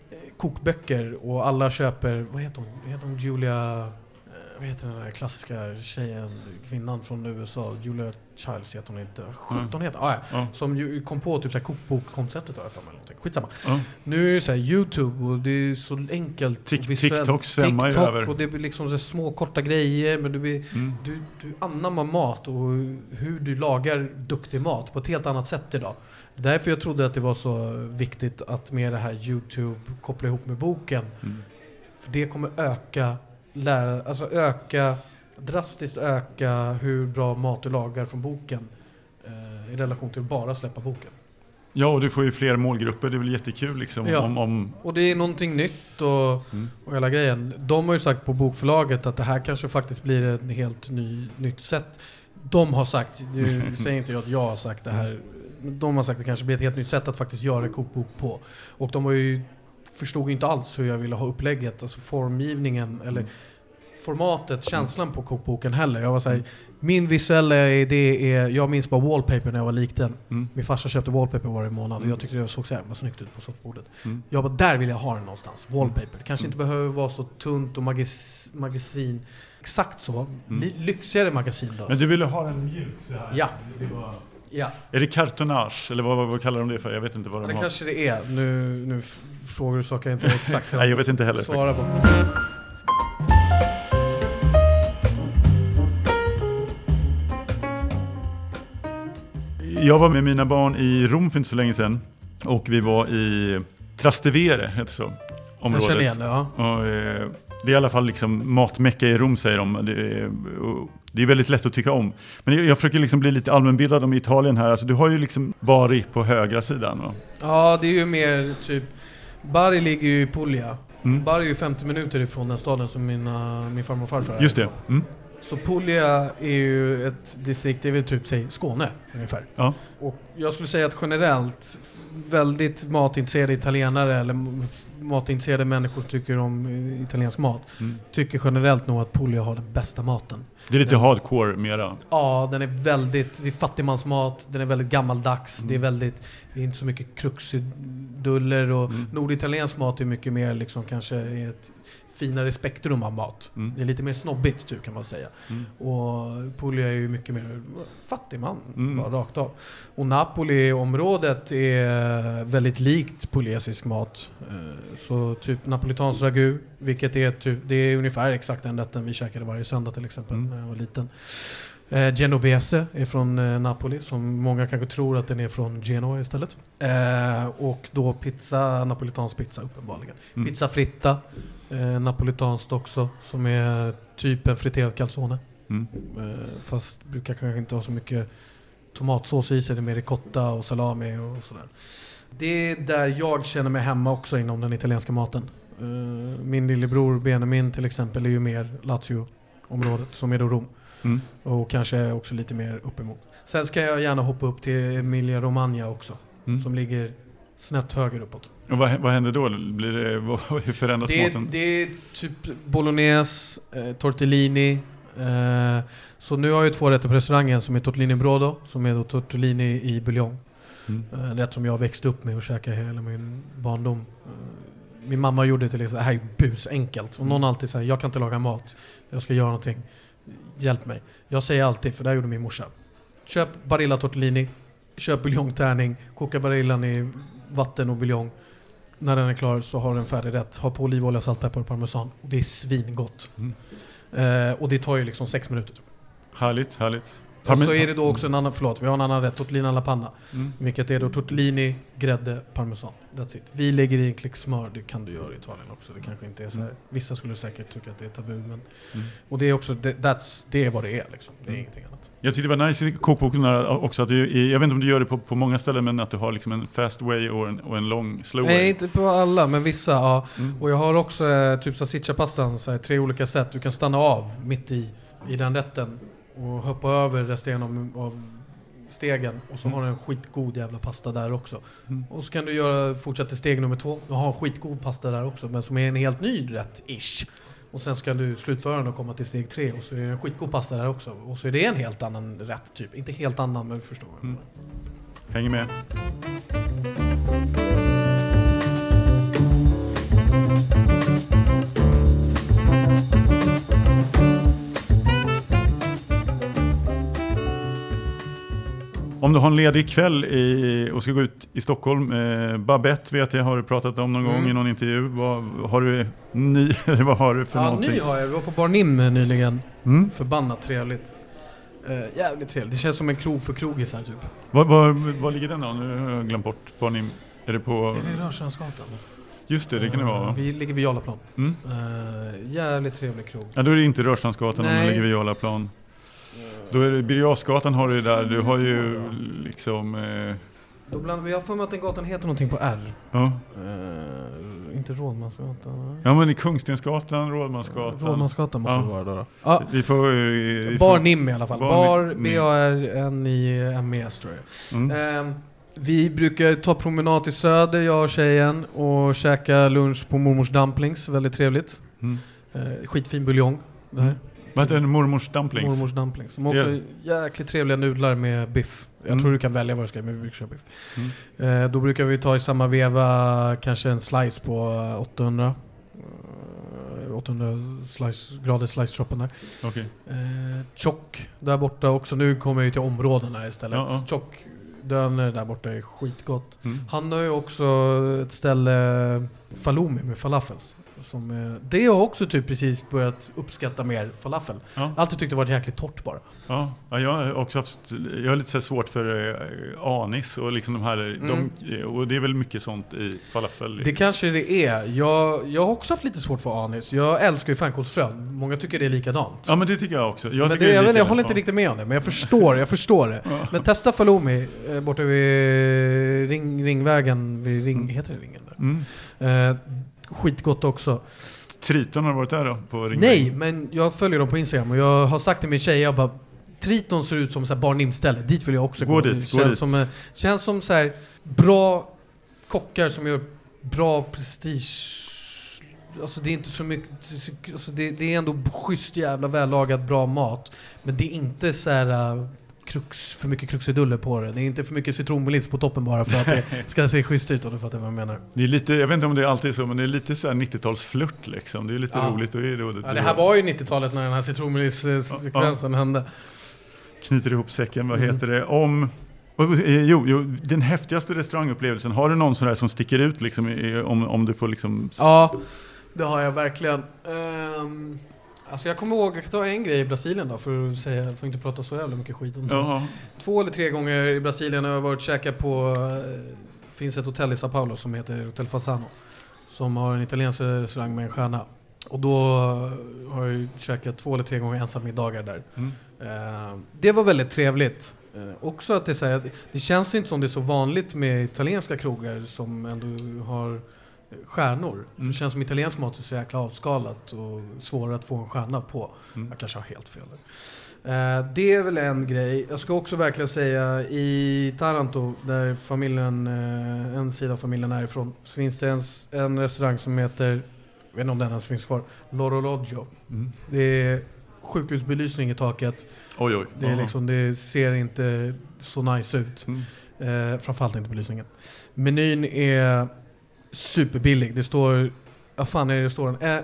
[SPEAKER 2] kokböcker och alla köper, vad heter hon? Vad heter hon? Julia, vad heter den där klassiska tjejen, kvinnan från U S A, Julia Childs heter hon inte. sjutton heter ah, ja. Mm. Som ju kom på typ så här kokbokkonceptet där för mig. Skitsamma. Mm. Nu är det så här YouTube och det är så enkelt
[SPEAKER 1] Tik- visuellt. TikTok svämmar ju över.
[SPEAKER 2] Och det blir liksom så små korta grejer, men du, blir, mm. du, du anammar mat och hur du lagar duktig mat på ett helt annat sätt idag. Därför jag trodde att det var så viktigt att med det här YouTube koppla ihop med boken. Mm. För det kommer öka lära, alltså öka drastiskt öka hur bra mat du lagar från boken eh, i relation till bara släppa boken.
[SPEAKER 1] Ja, och du får ju fler målgrupper, det är väl jättekul liksom.
[SPEAKER 2] Ja.
[SPEAKER 1] Om, om...
[SPEAKER 2] Och det är någonting nytt och, mm. och hela grejen. De har ju sagt på bokförlaget att det här kanske faktiskt blir ett helt ny, nytt sätt. De har sagt, det säger inte jag att jag har sagt det här de har sagt att det kanske blir ett helt nytt sätt att faktiskt göra kokbok på. Och de var ju, förstod ju inte alls hur jag ville ha upplägget, alltså formgivningen eller formatet, känslan på kokboken heller. Jag var såhär, min visuella idé är, jag minns bara wallpaper när jag var liten. Mm. Min farsa köpte wallpaper varje månad och jag tyckte det såg så jävla snyggt ut på soffbordet. Mm. Jag bara, där vill jag ha den någonstans, wallpaper. Det kanske mm. inte behöver vara så tunt och magis- magasin. Exakt så. Mm. L- lyxigare magasin då.
[SPEAKER 1] Men du ville ha den mjuk så här?
[SPEAKER 2] Ja.
[SPEAKER 1] Det var...
[SPEAKER 2] ja.
[SPEAKER 1] Är det cartonnage? Eller vad, vad, vad kallar de det för? Jag vet inte vad de
[SPEAKER 2] ja, det
[SPEAKER 1] har.
[SPEAKER 2] kanske det är. Nu, nu f- frågar du saker jag inte exakt.
[SPEAKER 1] Nej, jag vet inte heller.
[SPEAKER 2] Svara på.
[SPEAKER 1] Jag var med mina barn i Rom för inte så länge sedan. Och vi var i Trastevere, heter så, området.
[SPEAKER 2] Jag känner igen det, ja.
[SPEAKER 1] Och, eh, det är i alla fall liksom matmecka i Rom, säger de. Det är, det är väldigt lätt att tycka om. Men jag, jag försöker liksom bli lite allmänbildad om Italien här. Alltså, du har ju liksom Bari på högra sidan. Va?
[SPEAKER 2] Ja, det är ju mer typ... Bari ligger ju i Puglia.
[SPEAKER 1] Mm.
[SPEAKER 2] Bari är ju femtio minuter ifrån den staden som mina, min farmor och farfar är.
[SPEAKER 1] Just det. Mm.
[SPEAKER 2] Så Puglia är ju ett distrikt, det är väl typ säg Skåne ungefär.
[SPEAKER 1] Ja.
[SPEAKER 2] Och jag skulle säga att generellt väldigt matintresserade italienare eller matintresserade människor tycker om italiensk mat. Mm. Tycker generellt nog att Puglia har den bästa maten.
[SPEAKER 1] Det är lite den, hardcore mera.
[SPEAKER 2] Ja, den är väldigt, det är fattigmansmat, den är väldigt gammaldags, mm. det är väldigt, det är inte så mycket kruxiduller och mm. norditaliensk mat är mycket mer liksom kanske ett finare spektrum av mat. Mm. Det är lite mer snobbigt typ, kan man säga. Mm. Och Puglia är ju mycket mer fattigman, mm. bara rakt av. Och Napoli-området är väldigt likt pugliesisk mat. Så typ napolitans ragu, vilket är typ, det är ungefär exakt den rätten vi käkade varje söndag till exempel mm. när jag var liten. Eh, Genovese är från eh, Napoli, som många kanske tror att den är från Genoa istället. Eh, och då pizza, napolitans pizza uppenbarligen. Mm. Pizza fritta, eh, napolitanskt också, som är typ en friterad calzone. Mm. Eh, fast brukar kanske inte ha så mycket tomatsås i sig, det är mer ricotta och salami och sådär. Det är där jag känner mig hemma också inom den italienska maten. Eh, min lillebror Benjamin till exempel är ju mer Lazio-området, som är då Rom. Mm. Och kanske också lite mer uppemot. Sen ska jag gärna hoppa upp till Emilia Romagna också, mm. som ligger snett höger uppåt.
[SPEAKER 1] Och vad, vad händer då? Blir det, vad, hur förändras
[SPEAKER 2] det,
[SPEAKER 1] maten?
[SPEAKER 2] Det är typ bolognese, eh, tortellini. Eh, så nu har jag två rätter på restaurangen som är tortellini brodo, som är då tortellini i buljong. Mm. Eh, rätt som jag växte upp med och käkade hela min barndom. Eh, min mamma gjorde till exempel, det här är bus enkelt. Och någon alltid säger, jag kan inte laga mat, jag ska göra någonting. Hjälp mig. Jag säger alltid, för det här gjorde min morsa. Köp Barilla tortellini, köp buljongtärning, koka Barillan i vatten och buljong. När den är klar så har den färdig rätt. Ha på olivolja, saltpeppar och parmesan. Och det är svingott. Mm. Eh, och det tar ju liksom sex minuter.
[SPEAKER 1] Härligt, härligt.
[SPEAKER 2] Och så är det då också en annan, förlåt, vi har en annan rätt, tortellini alla panna. Mm. Vilket är då tortellini, grädde, parmesan. That's it. Vi lägger i en klick smör, det kan du göra i Italien också. Det kanske inte är så här. Mm. Vissa skulle säkert tycka att det är tabu, men mm. och det är också, det, that's, det är vad det är liksom. Det är mm. ingenting annat. Jag
[SPEAKER 1] tyckte det var nice i kokboken också att du, jag vet inte om du gör det på, på många ställen, men att du har liksom en fast way och en, och en lång slow way.
[SPEAKER 2] Nej, inte på alla, men vissa, ja. Mm. Och jag har också eh, typ salsiccia-pastan, så här, tre olika sätt. Du kan stanna av mitt i, i den rätten och hoppa över resten av, av stegen, och så mm. har du en skitgod jävla pasta där också. Mm. Och så kan du göra fortsätta steg nummer två och ha en skitgod pasta där också, men som är en helt ny rätt ish. Och sen ska du slutföra den och komma till steg tre, och så är det en skitgod pasta där också. Och så är det en helt annan rätt typ, inte helt annan, men du förstår. Mm.
[SPEAKER 1] Hänger med. Om du har en ledig kväll i, och ska gå ut i Stockholm, eh, Babette vet jag har du pratat om någon mm. gång i någon intervju. Vad har du ny, vad har du för
[SPEAKER 2] ja,
[SPEAKER 1] någonting?
[SPEAKER 2] Ny har jag. Vi var på Bar Nim nyligen. Mm. Förbannat trevligt. Eh, jävligt trevligt. Det känns som en krog för krogis här typ.
[SPEAKER 1] Var, var, var ligger den då? Nu har jag glömt bort Bar Nim. Är det på...
[SPEAKER 2] Är det Rörstrandsgatan?
[SPEAKER 1] Just det, det kan det vara.
[SPEAKER 2] Vi ligger vid Jarlaplan. Mm. Uh, jävligt trevlig krog.
[SPEAKER 1] Ja, då är det inte Rörstrandsgatan om du ligger vid Jarlaplan. Då är det Birger Jarlsgatan har du där. Du har ju liksom... Eh...
[SPEAKER 2] Då bland, jag har för mig att den gatan heter någonting på R.
[SPEAKER 1] Ja.
[SPEAKER 2] Uh, inte Rådmansgatan.
[SPEAKER 1] Ja, men i Kungstensgatan, Rådmansgatan.
[SPEAKER 2] Rådmansgatan måste
[SPEAKER 1] ja.
[SPEAKER 2] det vara då. då. Ja.
[SPEAKER 1] Vi får, vi
[SPEAKER 2] Bar
[SPEAKER 1] får...
[SPEAKER 2] Nim i alla fall. Bar, Bar B A R N I M E S tror jag. Mm. Uh, Vi brukar ta promenad till Söder, jag och tjejen, och käka lunch på mormors dumplings. Väldigt trevligt. Mm. Eh, skitfin buljong.
[SPEAKER 1] Mm. Vad är det? Mormors dumplings?
[SPEAKER 2] Mormors dumplings. De har också yeah. jäkligt trevliga nudlar med biff. Jag mm. tror du kan välja vad du ska, men vi brukar köpa biff. Mm. Eh, då brukar vi ta i samma veva kanske en slice på åttahundra. åttahundra slice, grader slice-shoppen där.
[SPEAKER 1] Okay.
[SPEAKER 2] Eh, Tjock där borta också. Nu kommer jag ju till områdena istället. Ja, ja. Tjock döner där borta är skitgott. Mm. Han har ju också ett ställe Falumi med falafels. Som är, det har jag också typ precis börjat uppskatta mer falafel. Ja. Alltid tyckte det var jäkligt torrt bara.
[SPEAKER 1] Ja, ja jag har också haft, jag har lite så svårt för eh, anis och liksom de här mm. de, och det är väl mycket sånt i falafel.
[SPEAKER 2] Det kanske det är. Jag, jag har också haft lite svårt för anis. Jag älskar ju fänkålsfrön. Många tycker det är likadant.
[SPEAKER 1] Ja, men det tycker jag också. Jag,
[SPEAKER 2] men
[SPEAKER 1] tycker
[SPEAKER 2] det,
[SPEAKER 1] det är
[SPEAKER 2] jag, vet, jag
[SPEAKER 1] håller
[SPEAKER 2] håller inte riktigt med om det, men jag förstår, jag förstår det. Ja. Men testa Falumi eh, borta vid ring, Ringvägen, vid ring, heter det Ringen där? Mm. Eh, skitgott också.
[SPEAKER 1] Triton har varit där då? På Ringvägen?
[SPEAKER 2] Nej, men jag följer dem på Instagram och jag har sagt till min tjej, jag bara, Triton ser ut som så här barnimställe. Dit vill jag också gå.
[SPEAKER 1] gå dit,
[SPEAKER 2] känns,
[SPEAKER 1] gå dit.
[SPEAKER 2] Som, känns som så här bra kockar som gör bra prestige. Alltså det är inte så mycket, alltså det, det är ändå schysst jävla vällagad bra mat, men det är inte så här krux, för mycket kruxiduller på det. Det är inte för mycket citronmeliss på toppen bara för att det ska se schysst ut, om du fattar vad jag menar.
[SPEAKER 1] Det är lite, jag vet inte om det är alltid så, men det är lite så här nittiotalsflört liksom. Det är lite
[SPEAKER 2] ja.
[SPEAKER 1] roligt. Och är det,
[SPEAKER 2] det, ja, det här var ju nittiotalet när den här citronmeliss-sekvensen ja, ja. hände.
[SPEAKER 1] Knyter ihop säcken, vad mm. heter det? Om... Jo, jo, den häftigaste restaurangupplevelsen, har du någon sån där som sticker ut liksom, i, om, om du får liksom...
[SPEAKER 2] Ja, det har jag verkligen. Um, alltså jag kommer ihåg, jag kan ta en grej i Brasilien då, för att säga, jag får inte prata så jävla mycket skit om det. Jaha. Två eller tre gånger i Brasilien har jag varit och käkat på, finns ett hotell i São Paulo som heter Hotel Fasano, som har en italiensk restaurang med en stjärna. Och då har jag käkat två eller tre gånger ensammiddagar där. Mm. Uh, det var väldigt trevligt. Uh, också att det, så här, det känns inte som det är så vanligt med italienska krogar som ändå har stjärnor. Mm. Det känns som italiensk mat är så jäkla avskalat och svårare att få en stjärna på. Mm. Jag kanske har helt fel där. Uh, det är väl en grej. Jag ska också verkligen säga, i Taranto, där familjen, uh, en sida av familjen är ifrån, så finns det en, en restaurang som heter, jag vet inte om den ens finns kvar, L'Orologio. Mm. Det är sjukhusbelysning i taket.
[SPEAKER 1] Oj, oj.
[SPEAKER 2] Det, är liksom, det ser inte så nice ut. Mm. Eh, framförallt inte belysningen. Menyn är superbillig. Det står, vad fan är det det står? En,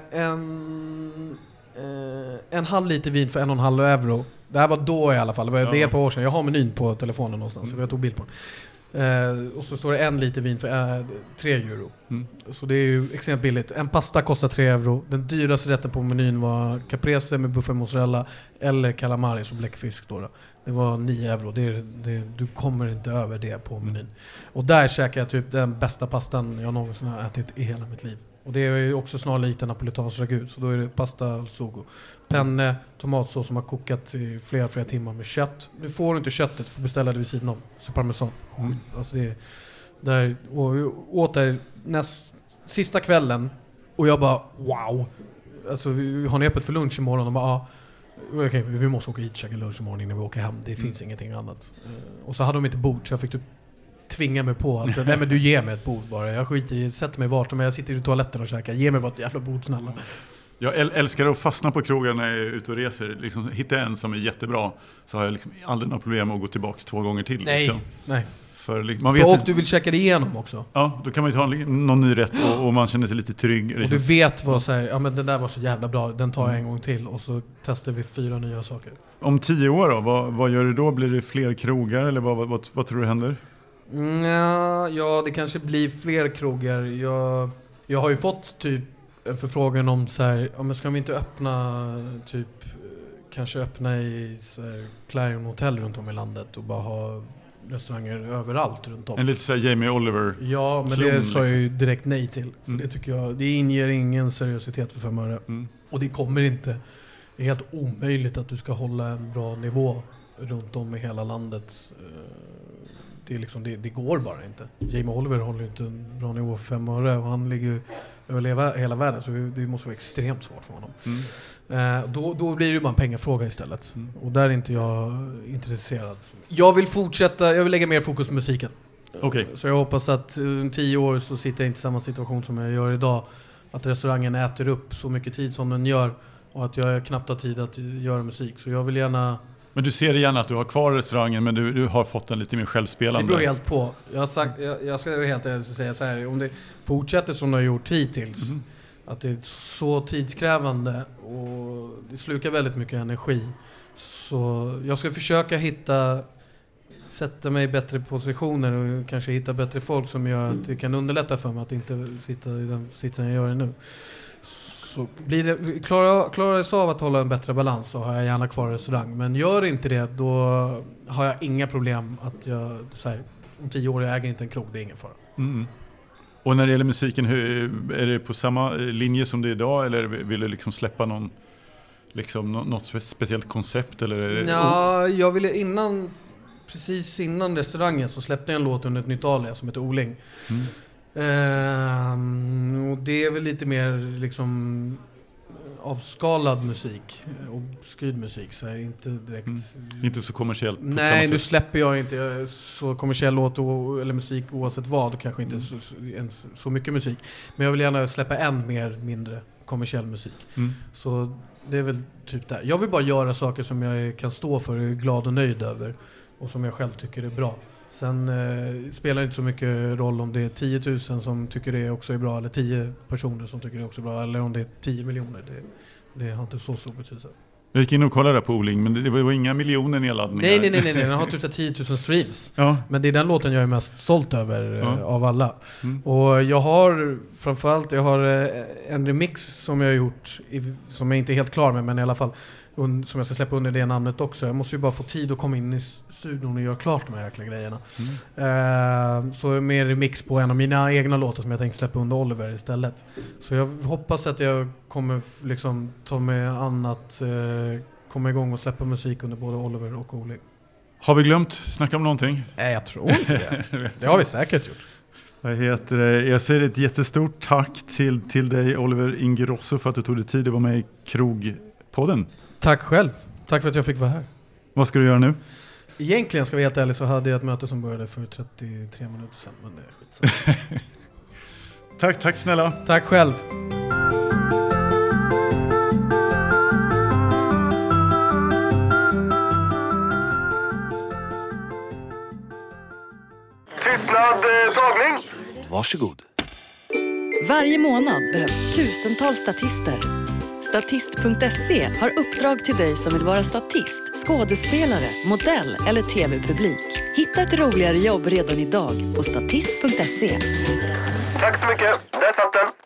[SPEAKER 2] en, eh, en halv liter vin för en och en halv euro. Det här var då i alla fall. Det var ja. det på år sedan. Jag har menyn på telefonen någonstans, mm. så jag tog bild på den. Uh, och så står det en liter vin för uh, tre euro. Mm. Så det är ju extremt billigt. En pasta kostar tre euro. Den dyraste rätten på menyn var caprese med buffé mozzarella eller calamari, så bläckfisk då, då. Det var nio euro. Det är, det, du kommer inte över det på menyn. Och där käkar jag typ den bästa pastan jag någonsin har ätit i hela mitt liv. Och det är ju också snarlikt en napolitans ragu. Så då är det pasta al sugo, penne, tomatsås som har kokat i flera, flera timmar med kött. Nu får du inte köttet, du får beställa det vid sidan om. Så parmesan. Mm. Alltså det är där, och jag åt där näst, sista kvällen. Och jag bara, wow. Alltså, har ni öppet för lunch imorgon? Och bara, ja. Okej, okay, vi måste åka hit och käka lunch imorgon innan vi åker hem. Det mm. finns ingenting annat. Och så hade de inte bord, så jag fick typ tvinga mig på att nej, men du ger mig ett bord bara. Jag skiter i, sätter mig vart som jag sitter i toaletten och käkar. Ge mig bara ett jävla bord, snälla.
[SPEAKER 1] Jag älskar att fastna på krogen när jag är ute och reser. Liksom, hittar en som är jättebra, så har jag liksom aldrig något problem att gå tillbaka två gånger till.
[SPEAKER 2] Nej,
[SPEAKER 1] liksom.
[SPEAKER 2] nej.
[SPEAKER 1] För,
[SPEAKER 2] man vet För, och du vill käka det igenom också.
[SPEAKER 1] Ja, då kan man ju ta någon ny rätt och, och man känner sig lite trygg.
[SPEAKER 2] Och du känns... vet vad så här, ja men den där var så jävla bra, den tar jag en gång till och så testar vi fyra nya saker.
[SPEAKER 1] Om tio år då, vad, vad gör du då? Blir det fler krogar eller vad, vad, vad, vad tror du händer?
[SPEAKER 2] Mm, ja, ja, det kanske blir fler krogar. Jag, jag har ju fått typ en förfrågan om så här, ja, men ska vi inte öppna typ, kanske öppna i så här Clarion hotell runt om i landet och bara ha restauranger överallt runt om.
[SPEAKER 1] En lite så här Jamie Oliver.
[SPEAKER 2] Ja, men
[SPEAKER 1] klon,
[SPEAKER 2] det sa jag ju
[SPEAKER 1] liksom.
[SPEAKER 2] direkt nej till. För mm. det tycker jag, det inger ingen seriositet för fem öre. Mm. Och det kommer inte. Det är helt omöjligt att du ska hålla en bra nivå runt om i hela landet. Det, är liksom, det, det går bara inte. Jamie Oliver håller ju inte en bra nivå för fem öre och han ligger ju överleva hela världen, så det måste vara extremt svårt för honom. Mm. Eh, då, då blir det ju bara en pengafråga istället. Mm. Och där är inte jag intresserad. Jag vill fortsätta, jag vill lägga mer fokus på musiken.
[SPEAKER 1] Okay.
[SPEAKER 2] Så jag hoppas att om tio år så sitter jag inte i samma situation som jag gör idag. Att restaurangen äter upp så mycket tid som den gör och att jag knappt har tid att göra musik. Så jag vill gärna...
[SPEAKER 1] Men du ser gärna att du har kvar restaurangen, men du, du har fått den lite mer självspelande.
[SPEAKER 2] Det beror helt på. Jag, har sagt, jag, jag ska helt ärligt säga så här, om det fortsätter som det har gjort hittills, mm. att det är så tidskrävande och det slukar väldigt mycket energi. Så jag ska försöka hitta, sätta mig i bättre positioner och kanske hitta bättre folk som gör att det kan underlätta för mig att inte sitta i den sitsen jag gör nu. Så blir det, klarar, klarar jag av att hålla en bättre balans så har jag gärna kvar restaurang. Men gör inte det, då har jag inga problem att jag, så här, om tio år jag äger inte en krog, det är ingen fara. Mm.
[SPEAKER 1] Och när det gäller musiken, hur, är det på samma linje som det är idag eller vill du liksom släppa någon, liksom, något speciellt koncept? Eller är det...
[SPEAKER 2] Ja, jag ville innan, precis innan restaurangen så släppte jag en låt under ett nytt alias som heter Oling. Mm. Um, och det är väl lite mer liksom avskalad musik och skyd musik så är inte direkt mm.
[SPEAKER 1] inte så kommersiellt.
[SPEAKER 2] Nej, nu släpper jag inte så kommersiell låt och, eller musik oavsett vad och kanske inte mm. så, ens så mycket musik. Men jag vill gärna släppa än mer mindre kommersiell musik. Mm. Så det är väl typ där. Jag vill bara göra saker som jag kan stå för och är glad och nöjd över och som jag själv tycker är bra. Sen eh, spelar det inte så mycket roll om det är tio tusen som tycker det också är bra eller tio personer som tycker det också är bra eller om det är tio miljoner. Det, det har inte så stor betydelse.
[SPEAKER 1] Jag gick in och kollade på Oling, men det var, det var inga miljoner nedladdningar.
[SPEAKER 2] Nej, nej, nej, nej, nej. Den har typ tio tusen streams.
[SPEAKER 1] Ja.
[SPEAKER 2] Men det är den låten jag är mest stolt över
[SPEAKER 1] ja.
[SPEAKER 2] eh, av alla.
[SPEAKER 1] Mm.
[SPEAKER 2] Och jag har framförallt jag har eh, en remix som jag har gjort i, som jag inte är helt klar med, men i alla fall und, som jag ska släppa under det namnet också. Jag måste ju bara få tid att komma in i studion och göra klart de här jäkla grejerna. Mm. Uh, så mer remix på en av mina egna låtar som jag tänkte släppa under Oliver istället. Så jag hoppas att jag kommer liksom ta mig an att uh, komma igång och släppa musik under både Oliver och Oling.
[SPEAKER 1] Har vi glömt snacka om någonting?
[SPEAKER 2] Nej, jag tror inte det. Det har vi säkert gjort.
[SPEAKER 1] Vad heter det? Jag säger ett jättestort tack till, till dig Oliver Ingrosso för att du tog dig tid att vara med i Krogpodden.
[SPEAKER 2] Tack själv. Tack för att jag fick vara här.
[SPEAKER 1] Vad ska du göra nu?
[SPEAKER 2] Egentligen ska vi helt ärligt så hade jag ett möte som började för trettiotre minuter sedan. Men det är skitsamma.
[SPEAKER 1] Tack, tack snälla.
[SPEAKER 2] Tack själv.
[SPEAKER 3] Tystnad, eh, tagning.
[SPEAKER 4] Varsågod.
[SPEAKER 5] Varje månad behövs tusentals statister. Statist punkt se har uppdrag till dig som vill vara statist, skådespelare, modell eller tv-publik. Hitta ett roligare jobb redan idag på statist punkt se.
[SPEAKER 3] Tack så mycket. Där satt den.